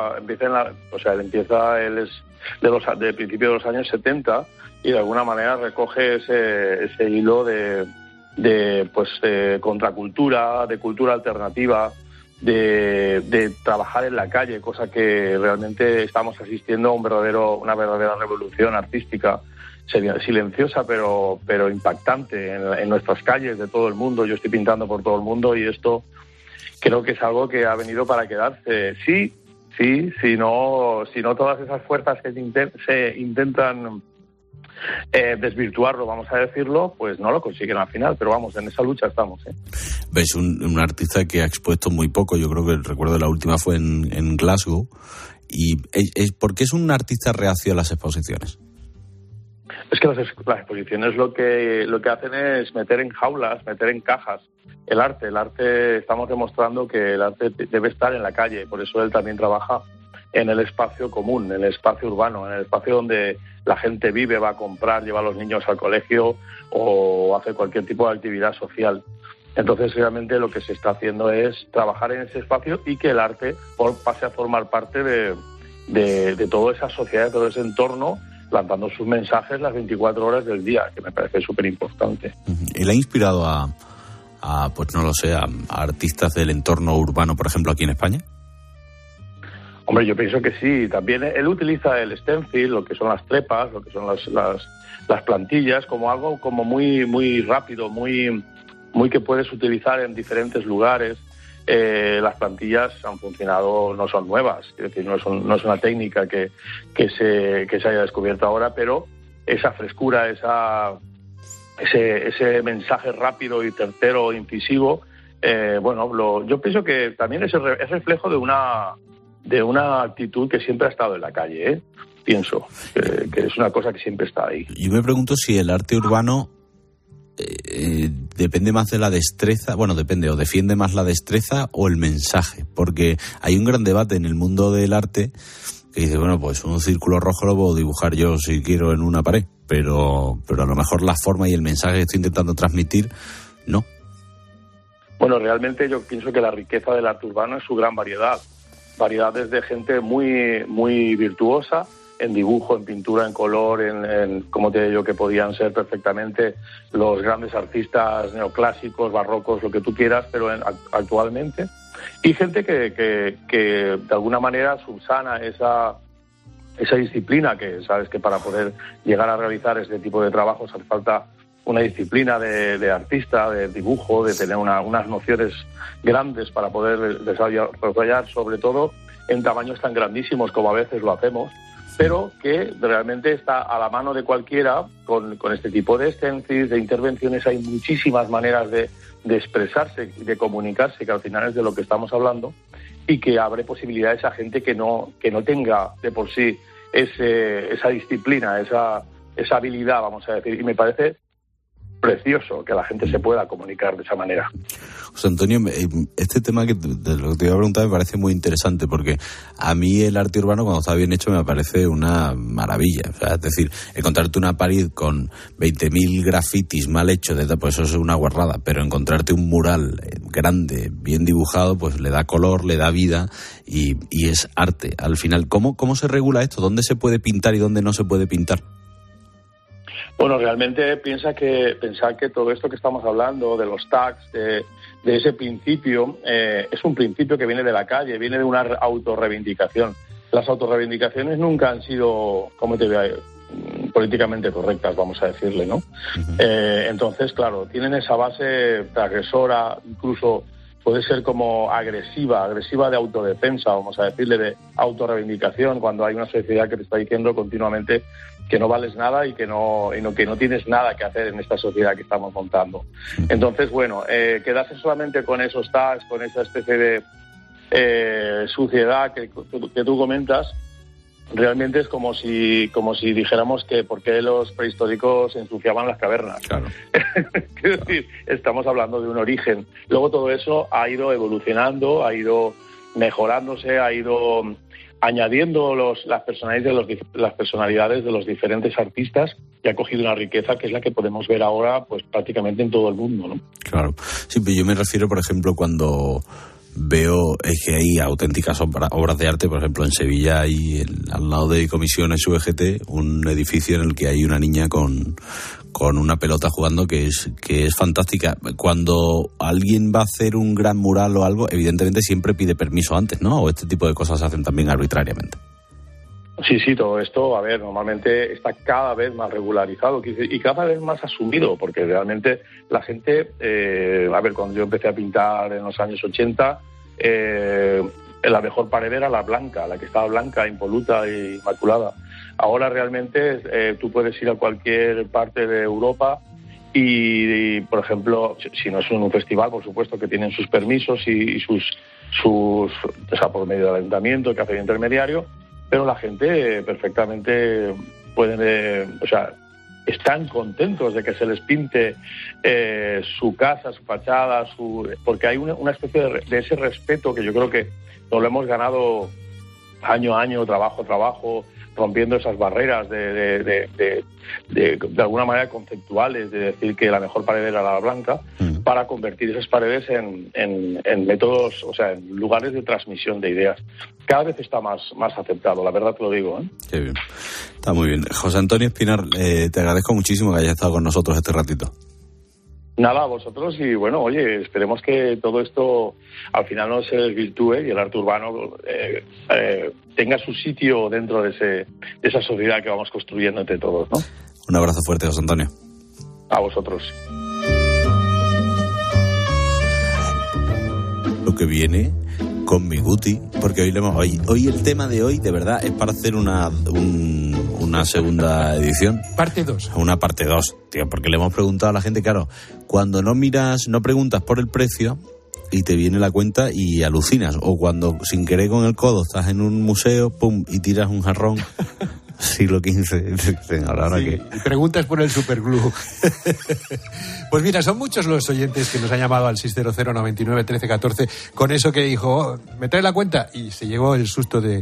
es de principios de los años 70 y de alguna manera recoge ese hilo de contracultura, de cultura alternativa, de trabajar en la calle, cosa que realmente estamos asistiendo a una verdadera revolución artística, silenciosa pero impactante en nuestras calles de todo el mundo. Yo estoy pintando por todo el mundo y esto creo que es algo que ha venido para quedarse. Sí, si no todas esas fuerzas que se intentan desvirtuarlo, vamos a decirlo, pues no lo consiguen al final, pero vamos, en esa lucha estamos. Ves, un artista que ha expuesto muy poco. Yo creo que el recuerdo de la última fue en Glasgow. ¿Y por qué es un artista reacio a las exposiciones? Es que las exposiciones lo que hacen es meter en jaulas, meter en cajas el arte. Estamos demostrando que el arte debe estar en la calle, por eso él también trabaja en el espacio común, en el espacio urbano, en el espacio donde la gente vive, va a comprar, lleva a los niños al colegio o hace cualquier tipo de actividad social. Entonces realmente lo que se está haciendo es trabajar en ese espacio y que el arte pase a formar parte de toda esa sociedad, de todo ese entorno, plantando sus mensajes las 24 horas del día, que me parece súper importante. ¿Él ha inspirado a artistas del entorno urbano, por ejemplo, aquí en España? Hombre, yo pienso que sí. También él utiliza el stencil, lo que son las trepas, lo que son las plantillas, como algo como muy rápido, muy que puedes utilizar en diferentes lugares. Las plantillas han funcionado, no son nuevas, es decir, no es una técnica que se haya descubierto ahora, pero esa frescura, ese mensaje rápido y certero, incisivo, yo pienso que también es reflejo de una actitud que siempre ha estado en la calle, pienso, que es una cosa que siempre está ahí. Yo me pregunto si el arte urbano depende más de la destreza, depende, o defiende más la destreza o el mensaje, porque hay un gran debate en el mundo del arte que dice, pues un círculo rojo lo puedo dibujar yo si quiero en una pared, pero a lo mejor la forma y el mensaje que estoy intentando transmitir, no. Bueno, realmente yo pienso que la riqueza del arte urbano es su gran variedad. Variedades de gente muy, muy virtuosa en dibujo, en pintura, en color, en como te digo, que podían ser perfectamente los grandes artistas neoclásicos, barrocos, lo que tú quieras, pero actualmente. Y gente que de alguna manera subsana esa disciplina, que sabes que para poder llegar a realizar este tipo de trabajos hace falta una disciplina de artista, de dibujo, de tener unas nociones grandes para poder desarrollar, sobre todo en tamaños tan grandísimos como a veces lo hacemos, pero que realmente está a la mano de cualquiera con este tipo de stencils, de intervenciones. Hay muchísimas maneras de expresarse, de comunicarse, que al final es de lo que estamos hablando, y que abre posibilidades a gente que no tenga de por sí esa disciplina, esa habilidad, vamos a decir, y me parece precioso que la gente se pueda comunicar de esa manera. José Antonio, este tema de lo que te iba a preguntar me parece muy interesante, porque a mí el arte urbano, cuando está bien hecho, me parece una maravilla. O sea, es decir, encontrarte una pared con 20.000 grafitis mal hechos, pues eso es una guarrada, pero encontrarte un mural grande, bien dibujado, pues le da color, le da vida y es arte. Al final, ¿cómo se regula esto? ¿Dónde se puede pintar y dónde no se puede pintar? Bueno, realmente pensar que todo esto que estamos hablando, de los tags, de ese principio, es un principio que viene de la calle, viene de una autorreivindicación. Las autorreivindicaciones nunca han sido, políticamente correctas, vamos a decirle, ¿no? Uh-huh. Entonces, claro, tienen esa base transgresora, incluso puede ser como agresiva de autodefensa, vamos a decirle, de autorreivindicación, cuando hay una sociedad que te está diciendo continuamente que no vales nada y que no tienes nada que hacer en esta sociedad que estamos montando. Entonces, quedarse solamente con esos tags, con esa especie de suciedad que tú comentas, realmente es como si dijéramos que por qué los prehistóricos ensuciaban las cavernas. Claro. Quiero decir, estamos hablando de un origen. Luego todo eso ha ido evolucionando, ha ido mejorándose, ha ido añadiendo las personalidades de los diferentes artistas, y ha cogido una riqueza que es la que podemos ver ahora pues prácticamente en todo el mundo, ¿no? Claro. Sí, pero yo me refiero, por ejemplo, cuando veo que hay auténticas obras de arte. Por ejemplo, en Sevilla hay, al lado de Comisiones UGT, un edificio en el que hay una niña con una pelota jugando que es fantástica. Cuando alguien va a hacer un gran mural o algo, evidentemente siempre pide permiso antes, ¿no? O este tipo de cosas se hacen también arbitrariamente. Sí, todo esto, normalmente está cada vez más regularizado y cada vez más asumido, porque realmente la gente, cuando yo empecé a pintar en los años 80, la mejor pared era la blanca, la que estaba blanca, impoluta e inmaculada. Ahora realmente tú puedes ir a cualquier parte de Europa y, por ejemplo, si no es un festival, por supuesto que tienen sus permisos y sus por medio del ayuntamiento, que hace de intermediario, pero la gente perfectamente están contentos de que se les pinte su casa, su fachada, porque hay una especie de ese respeto que yo creo que nos lo hemos ganado año a año, trabajo a trabajo, rompiendo esas barreras de alguna manera conceptuales, de decir que la mejor pared era la blanca, para convertir esas paredes en métodos, en lugares de transmisión de ideas. Cada vez está más aceptado, la verdad te lo digo, ¿eh? Qué bien. Está muy bien. José Antonio Espinar, te agradezco muchísimo que hayas estado con nosotros este ratito. Nada, a vosotros y bueno, oye, esperemos que todo esto al final no se desvirtúe y el arte urbano tenga su sitio dentro de esa sociedad que vamos construyendo entre todos, ¿no? Un abrazo fuerte, José Antonio. A vosotros. Lo que viene con mi Guti, porque hoy el tema de hoy de verdad es para hacer una segunda edición. Parte 2. Una parte 2, tío, porque le hemos preguntado a la gente, claro, cuando no preguntas por el precio y te viene la cuenta y alucinas, o cuando sin querer con el codo estás en un museo, pum, y tiras un jarrón siglo XV, ahora sí, que... y preguntas por el superglue. Pues mira, son muchos los oyentes que nos han llamado al 600 99 13 14 con eso que dijo, ¿me trae la cuenta? Y se llevó el susto de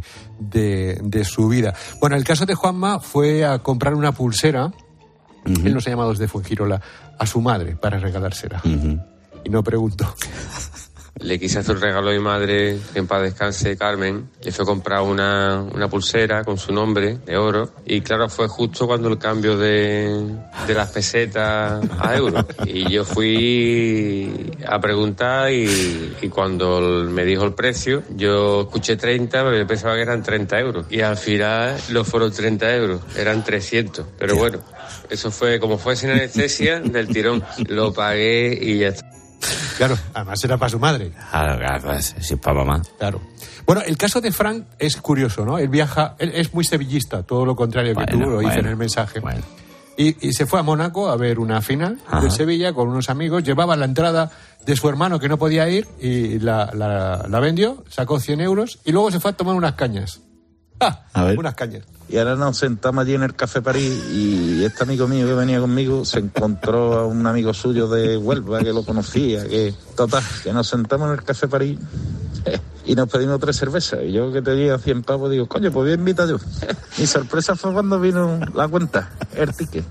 su vida. Bueno, el caso de Juanma fue a comprar una pulsera, él nos ha llamado desde Fuengirola, a su madre para regalársela. Y no preguntó. Le quise hacer un regalo a mi madre, que en paz descanse, Carmen. Le fue a comprar una pulsera con su nombre, de oro. Y claro, fue justo cuando el cambio de las pesetas a euros. Y yo fui a preguntar y cuando me dijo el precio, yo escuché 30, pero yo pensaba que eran 30 euros. Y al final no fueron 30 euros, eran 300. Pero bueno, eso fue como fue sin anestesia, del tirón. Lo pagué y ya está. Claro, además era para su madre. Claro, si es para mamá. Claro. Bueno, el caso de Frank es curioso, ¿no? Él es muy sevillista, todo lo contrario que tú, lo hice en el mensaje. Y se fue a Mónaco a ver una final de Sevilla con unos amigos, llevaba la entrada de su hermano que no podía ir y la vendió, sacó 100 euros y luego se fue a tomar unas cañas. Unas cañas. Y ahora nos sentamos allí en el Café París y este amigo mío que venía conmigo se encontró a un amigo suyo de Huelva que lo conocía, que nos sentamos en el Café París y nos pedimos 3 cervezas. Y yo que tenía 100 pavos digo, coño, pues voy a invitar yo. Mi sorpresa fue cuando vino la cuenta, el ticket.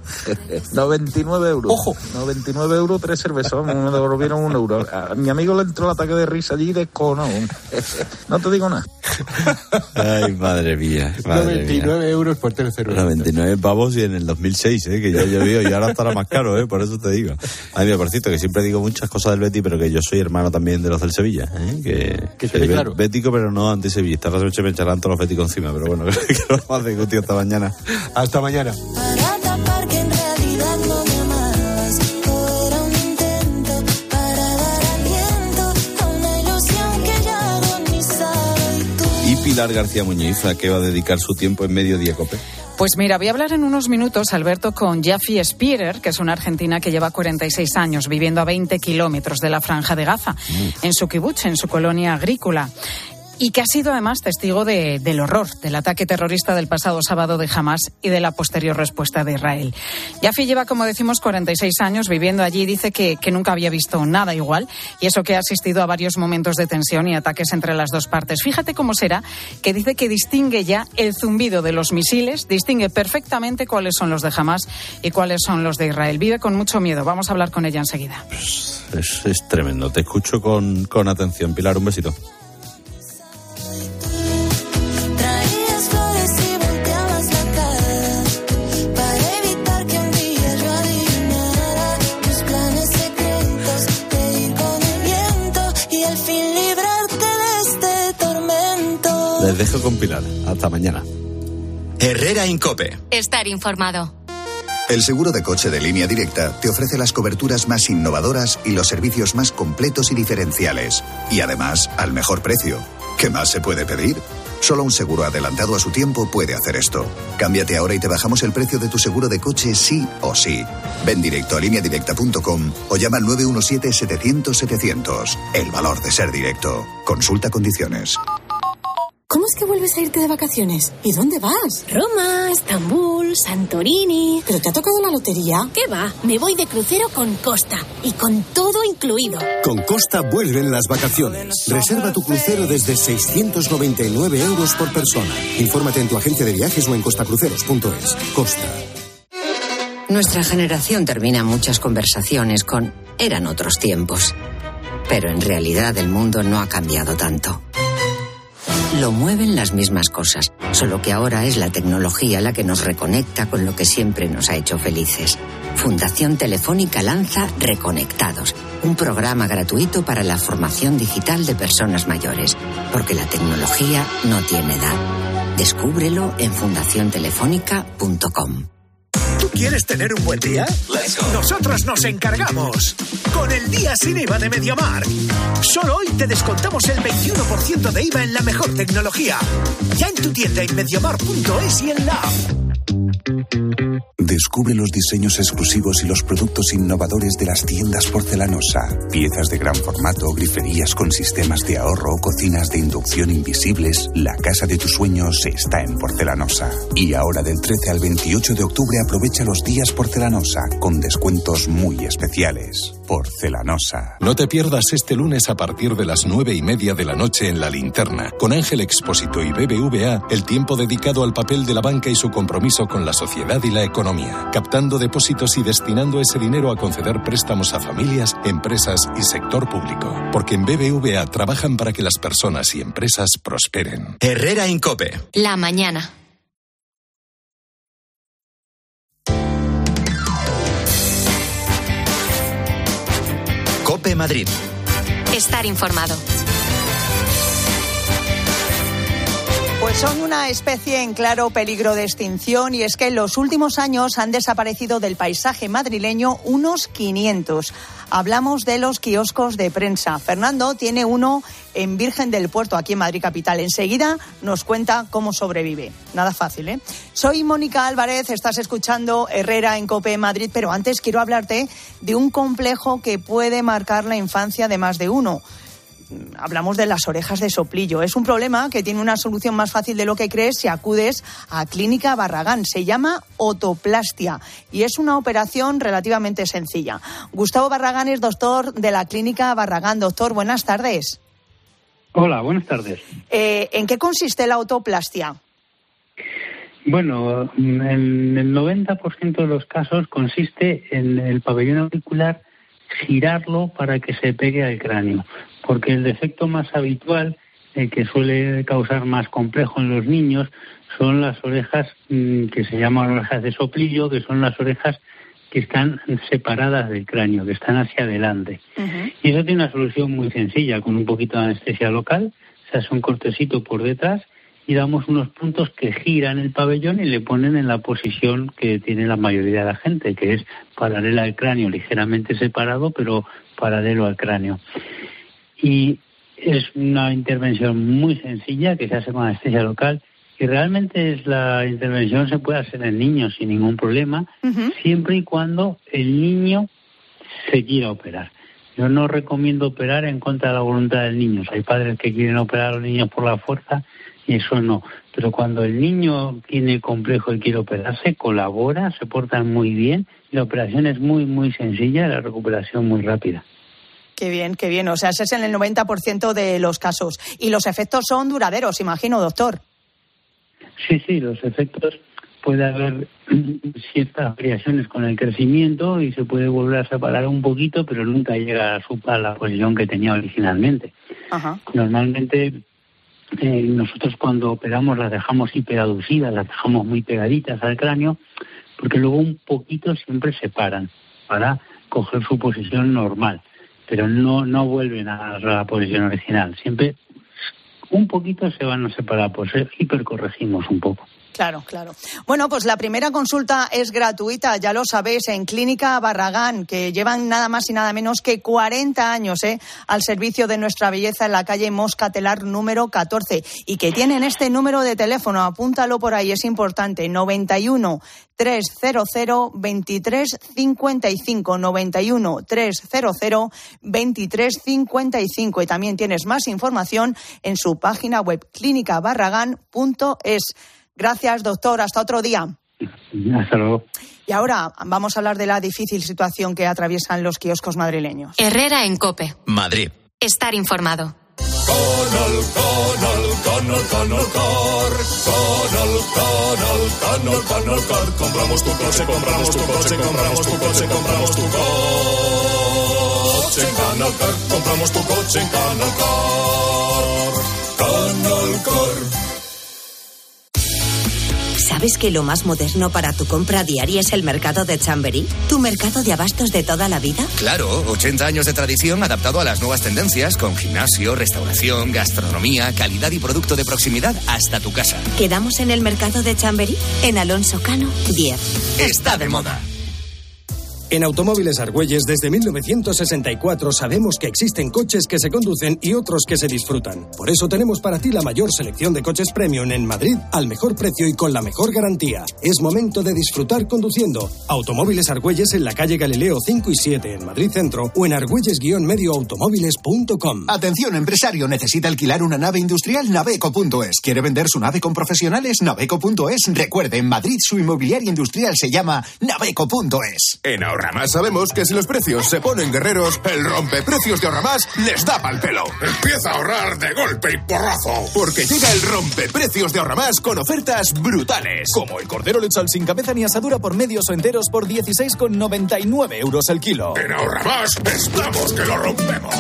99 euros. ¡Ojo! 99 euros, 3 cervezas. Vamos, me devolvieron 1 euro. A mi amigo le entró el ataque de risa allí de cono. No te digo nada. Ay, madre mía. 99 euros por 3 cervezas. 99 pavos y en el 2006, que ya llovió y ahora estará más caro, por eso te digo. Ay, mira, por cierto, que siempre digo muchas cosas del Betis, pero que yo soy hermano también de los del Sevilla, que soy claro. Bético, pero no antisevillista. Esta noche me echarán todos los béticos encima, pero bueno, que lo vamos a hacer, Guti, hasta mañana. Hasta mañana. Para tapar que en realidad no me amabas, todo era un intento para dar aliento a una ilusión que ya agonizaba. ¿Y Pilar García Muñiz a qué va a dedicar su tiempo en Mediodía Cope? Pues mira, voy a hablar en unos minutos, Alberto, con Jafi Spierer, que es una argentina que lleva 46 años viviendo a 20 kilómetros de la Franja de Gaza, en su kibutz, en su colonia agrícola. Y que ha sido además testigo del horror del ataque terrorista del pasado sábado de Hamas y de la posterior respuesta de Israel. Jafi lleva, como decimos, 46 años viviendo allí y dice que nunca había visto nada igual, y eso que ha asistido a varios momentos de tensión y ataques entre las dos partes. Fíjate cómo será, que dice que distingue ya el zumbido de los misiles, distingue perfectamente cuáles son los de Hamas y cuáles son los de Israel. Vive con mucho miedo. Vamos a hablar con ella enseguida. Es tremendo. Te escucho con atención. Pilar, un besito. Les dejo con Pilar. Hasta mañana. Herrera Incope. Estar informado. El seguro de coche de Línea Directa te ofrece las coberturas más innovadoras y los servicios más completos y diferenciales. Y además, al mejor precio. ¿Qué más se puede pedir? Solo un seguro adelantado a su tiempo puede hacer esto. Cámbiate ahora y te bajamos el precio de tu seguro de coche sí o sí. Ven directo a lineadirecta.com o llama al 917-700-700. El valor de ser directo. Consulta condiciones. ¿Cómo es que vuelves a irte de vacaciones? ¿Y dónde vas? Roma, Estambul, Santorini... ¿Pero te ha tocado la lotería? ¿Qué va? Me voy de crucero con Costa. Y con todo incluido. Con Costa vuelven las vacaciones. Reserva tu crucero desde 699 euros por persona. Infórmate en tu agencia de viajes o en costacruceros.es. Costa. Nuestra generación termina muchas conversaciones con «eran otros tiempos». Pero en realidad el mundo no ha cambiado tanto. lo mueven las mismas cosas, solo que ahora es la tecnología la que nos reconecta con lo que siempre nos ha hecho felices. Fundación Telefónica lanza Reconectados, un programa gratuito para la formación digital de personas mayores, porque la tecnología no tiene edad. Descúbrelo en fundaciontelefónica.com. ¿Tú quieres tener un buen día? Nosotros nos encargamos. Con el día sin IVA de MediaMarkt. Solo hoy te descontamos el 21% de IVA en la mejor tecnología. Ya en tu tienda en MediaMarkt.es y en la app. Descubre los diseños exclusivos y los productos innovadores de las tiendas Porcelanosa. Piezas de gran formato, griferías con sistemas de ahorro, cocinas de inducción invisibles. La casa de tus sueños está en Porcelanosa. Y ahora del 13 al 28 de octubre aprovecha los días Porcelanosa con descuentos muy especiales. Porcelanosa. No te pierdas este lunes a partir de las 9:30 de la noche en La Linterna, con Ángel Expósito y BBVA, el tiempo dedicado al papel de la banca y su compromiso con la sociedad y la economía, captando depósitos y destinando ese dinero a conceder préstamos a familias, empresas y sector público. Porque en BBVA trabajan para que las personas y empresas prosperen. Herrera en COPE. La mañana. COPE Madrid. Estar informado. Pues son una especie en claro peligro de extinción, y es que en los últimos años han desaparecido del paisaje madrileño unos 500. Hablamos de los kioscos de prensa. Fernando tiene uno en Virgen del Puerto, aquí en Madrid capital. Enseguida nos cuenta cómo sobrevive. Nada fácil, ¿eh? Soy Mónica Álvarez, estás escuchando Herrera en COPE Madrid, pero antes quiero hablarte de un complejo que puede marcar la infancia de más de uno. Hablamos de las orejas de soplillo. Es un problema que tiene una solución más fácil de lo que crees si acudes a Clínica Barragán. Se llama otoplastia y es una operación relativamente sencilla. Gustavo Barragán es doctor de la Clínica Barragán. Doctor, buenas tardes. Hola, buenas tardes. ¿En qué consiste la otoplastia? Bueno, en el 90% de los casos consiste en el pabellón auricular girarlo para que se pegue al cráneo, porque el defecto más habitual que suele causar más complejo en los niños son las orejas que se llaman orejas de soplillo, que son las orejas que están separadas del cráneo, que están hacia adelante. Uh-huh. Y eso tiene una solución muy sencilla, con un poquito de anestesia local, se hace un cortecito por detrás y damos unos puntos que giran el pabellón y le ponen en la posición que tiene la mayoría de la gente, que es paralela al cráneo, ligeramente separado, pero paralelo al cráneo. Y es una intervención muy sencilla que se hace con anestesia local, y realmente la intervención se puede hacer en niños sin ningún problema, uh-huh, siempre y cuando el niño se quiera operar. Yo no recomiendo operar en contra de la voluntad del niño. Hay padres que quieren operar a los niños por la fuerza, y eso no. Pero cuando el niño tiene complejo y quiere operarse, colabora, se portan muy bien, y la operación es muy, muy sencilla, la recuperación muy rápida. Qué bien, qué bien. O sea, ese es en el 90% de los casos. Y los efectos son duraderos, imagino, doctor. Sí, los efectos, puede haber ciertas variaciones con el crecimiento y se puede volver a separar un poquito, pero nunca llega a la posición que tenía originalmente. Ajá. Normalmente nosotros cuando operamos las dejamos hiperaducidas, las dejamos muy pegaditas al cráneo, porque luego un poquito siempre se paran para coger su posición normal, pero no vuelven a la posición original. Siempre un poquito se van a separar, pues hipercorregimos un poco. Claro. Bueno, pues la primera consulta es gratuita, ya lo sabéis, en Clínica Barragán, que llevan nada más y nada menos que 40 años al servicio de nuestra belleza en la calle Moscatelar número 14, y que tienen este número de teléfono, apúntalo por ahí, es importante, 91 300 2355, 91 300 2355, y también tienes más información en su página web clinicabarragán.es. Gracias, doctor. Hasta otro día. Hasta luego. Y ahora vamos a hablar de la difícil situación que atraviesan los kioscos madrileños. Herrera en COPE. Madrid. Estar informado. Compramos tu coche. En Canalcar, compramos tu coche en Canalcar. Focor. ¿Sabes que lo más moderno para tu compra diaria es el mercado de Chamberí? ¿Tu mercado de abastos de toda la vida? Claro, 80 años de tradición adaptado a las nuevas tendencias, con gimnasio, restauración, gastronomía, calidad y producto de proximidad hasta tu casa. ¿Quedamos en el mercado de Chamberí? En Alonso Cano 10. Está de moda. En Automóviles Argüelles, desde 1964, sabemos que existen coches que se conducen y otros que se disfrutan. Por eso tenemos para ti la mayor selección de coches premium en Madrid, al mejor precio y con la mejor garantía. Es momento de disfrutar conduciendo. Automóviles Argüelles en la calle Galileo 5 y 7, en Madrid Centro, o en argüelles-medioautomóviles.com. Atención, empresario, ¿necesita alquilar una nave industrial? Naveco.es. ¿Quiere vender su nave con profesionales? Naveco.es. Recuerde, en Madrid su inmobiliaria industrial se llama Naveco.es. En Ahorramás sabemos que si los precios se ponen guerreros, el rompeprecios de Ahorramás les da pa'l pelo. Empieza a ahorrar de golpe y porrazo. Porque llega el rompeprecios de Ahorramás con ofertas brutales. Como el cordero lechal sin cabeza ni asadura por medios o enteros por 16,99 euros el kilo. En Ahorramás estamos que lo rompemos.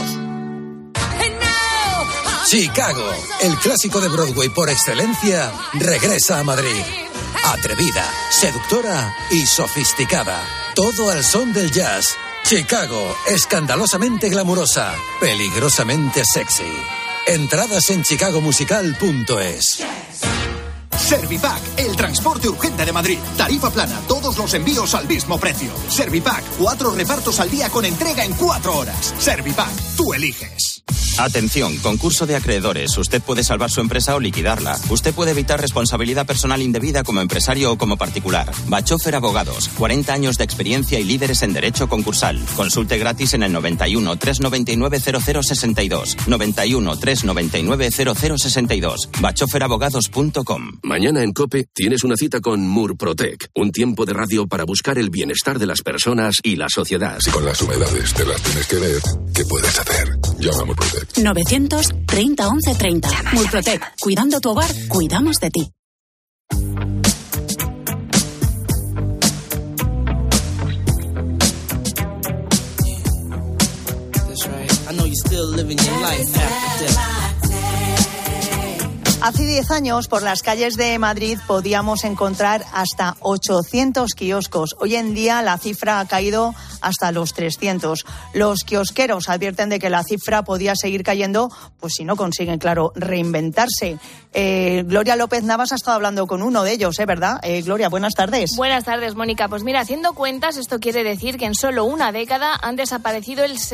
Chicago, el clásico de Broadway por excelencia, regresa a Madrid. Atrevida, seductora y sofisticada. Todo al son del jazz. Chicago, escandalosamente glamurosa, peligrosamente sexy. Entradas en chicagomusical.es. Servipack, el transporte urgente de Madrid. Tarifa plana, todos los envíos al mismo precio. Servipack, 4 repartos al día con entrega en 4 horas. Servipack, tú eliges. Atención, concurso de acreedores. Usted puede salvar su empresa o liquidarla. Usted puede evitar responsabilidad personal indebida como empresario o como particular. Bachofer Abogados, 40 años de experiencia y líderes en derecho concursal. Consulte gratis en el 91 399 0062. 91 399 0062. bachoferabogados.com. Mañana en COPE tienes una cita con Murprotec, un tiempo de radio para buscar el bienestar de las personas y la sociedad. Si con las humedades te las tienes que ver, ¿qué puedes hacer? Llama a Murprotec. 930 11 30. Murprotec. Cuidando tu hogar, cuidamos de ti. Hace 10 años, por las calles de Madrid podíamos encontrar hasta 800 kioscos. Hoy en día la cifra ha caído hasta los 300. Los kiosqueros advierten de que la cifra podía seguir cayendo, pues si no consiguen, claro, reinventarse. Gloria López Navas ha estado hablando con uno de ellos, ¿verdad? Gloria, buenas tardes. Buenas tardes, Mónica. Pues mira, haciendo cuentas, esto quiere decir que en solo una década han desaparecido el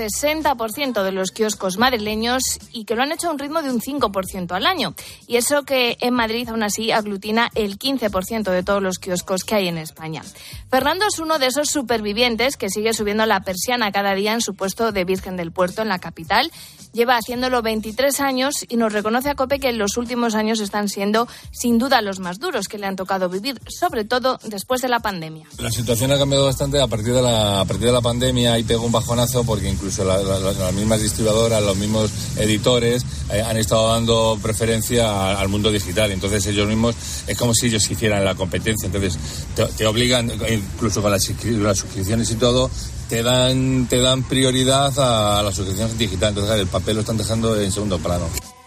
60% de los kioscos madrileños y que lo han hecho a un ritmo de un 5% al año. Y eso que en Madrid aún así aglutina el 15% de todos los kioscos que hay en España. Fernando es uno de esos supervivientes que sigue subiendo la persiana cada día en su puesto de Virgen del Puerto en la capital. Lleva haciéndolo 23 años y nos reconoce a COPE que en los últimos años están siendo sin duda los más duros que le han tocado vivir, sobre todo después de la pandemia. La situación ha cambiado bastante a partir de la pandemia. Ahí pegó un bajonazo porque incluso las mismas distribuidoras, los mismos editores han estado dando preferencia al mundo digital. Entonces ellos mismos, es como si ellos hicieran la competencia. Entonces te obligan, incluso con las suscripciones y todo, te dan prioridad a las suscripciones digitales. Entonces el papel lo están dejando en segundo plano.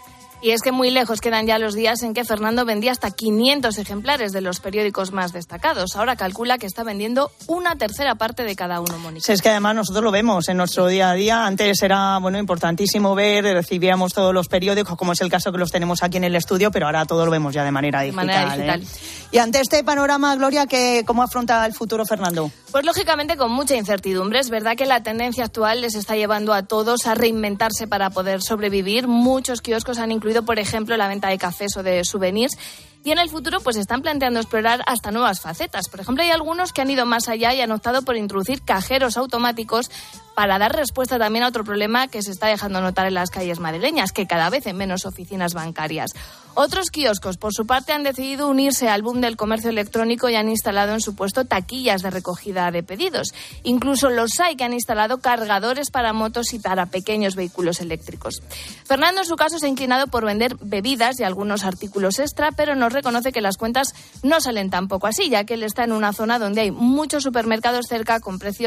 Y es que muy lejos quedan ya los días en que Fernando vendía hasta 500 ejemplares de los periódicos más destacados. Ahora calcula que está vendiendo una tercera parte de cada uno, Mónica. Sí, es que además nosotros lo vemos en nuestro día a día. Antes era importantísimo ver, recibíamos todos los periódicos, como es el caso que los tenemos aquí en el estudio, pero ahora todo lo vemos ya de manera digital. Y ante este panorama, Gloria, ¿cómo afronta el futuro Fernando? Pues lógicamente con mucha incertidumbre. Es verdad que la tendencia actual les está llevando a todos a reinventarse para poder sobrevivir. Muchos kioscos han incluido, por ejemplo, la venta de cafés o de souvenirs. Y en el futuro pues están planteando explorar hasta nuevas facetas. Por ejemplo, hay algunos que han ido más allá y han optado por introducir cajeros automáticos para dar respuesta también a otro problema que se está dejando notar en las calles madrileñas, que cada vez hay menos oficinas bancarias. Otros kioscos, por su parte, han decidido unirse al boom del comercio electrónico y han instalado en su puesto taquillas de recogida de pedidos. Incluso los hay que han instalado cargadores para motos y para pequeños vehículos eléctricos. Fernando, en su caso, se ha inclinado por vender bebidas y algunos artículos extra, pero nos reconoce que las cuentas no salen tampoco así, ya que él está en una zona donde hay muchos supermercados cerca con precios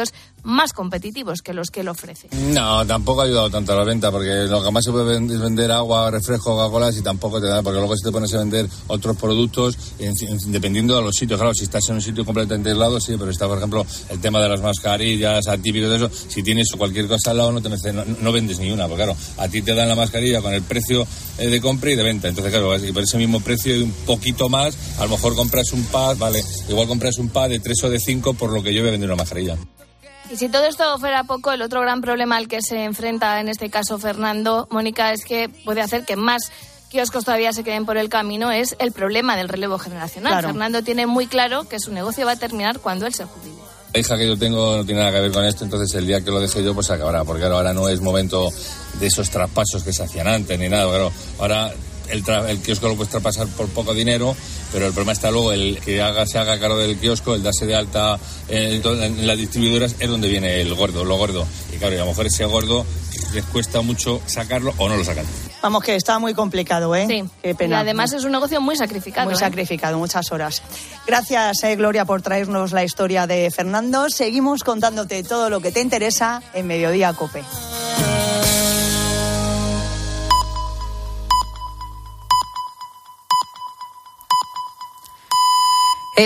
más competitivos que los que él ofrece. No, tampoco ha ayudado tanto a la venta, porque lo que más se puede es vender agua, refresco, Coca-Cola, y tampoco te da, porque luego si te pones a vender otros productos, dependiendo de los sitios, claro, si estás en un sitio completamente aislado, sí, pero está, por ejemplo, el tema de las mascarillas, atípico de eso, si tienes cualquier cosa al lado no vendes ni una, porque claro, a ti te dan la mascarilla con el precio de compra y de venta, entonces claro, y por ese mismo precio y un poquito más, a lo mejor compras un pack, vale, igual compras un pack de 3 o de 5 por lo que yo voy a vender una mascarilla. Y si todo esto fuera poco, el otro gran problema al que se enfrenta en este caso Fernando, Mónica, es que puede hacer que más kioscos todavía se queden por el camino, es el problema del relevo generacional. Claro. Fernando tiene muy claro que su negocio va a terminar cuando él se jubile. La hija que yo tengo no tiene nada que ver con esto, entonces el día que lo deje yo pues acabará, porque ahora no es momento de esos traspasos que se hacían antes ni nada, claro, ahora el kiosco lo puedes traspasar por poco dinero, pero el problema está luego el que se haga cargo del kiosco, el darse de alta en las distribuidoras, es donde viene lo gordo. Y claro, y a lo mejor ese gordo les cuesta mucho sacarlo o no lo sacan. Vamos, que está muy complicado, ¿eh? Sí. Qué pena. Y además es un negocio muy sacrificado. Muy sacrificado, muchas horas. Gracias, Gloria, por traernos la historia de Fernando. Seguimos contándote todo lo que te interesa en Mediodía COPE.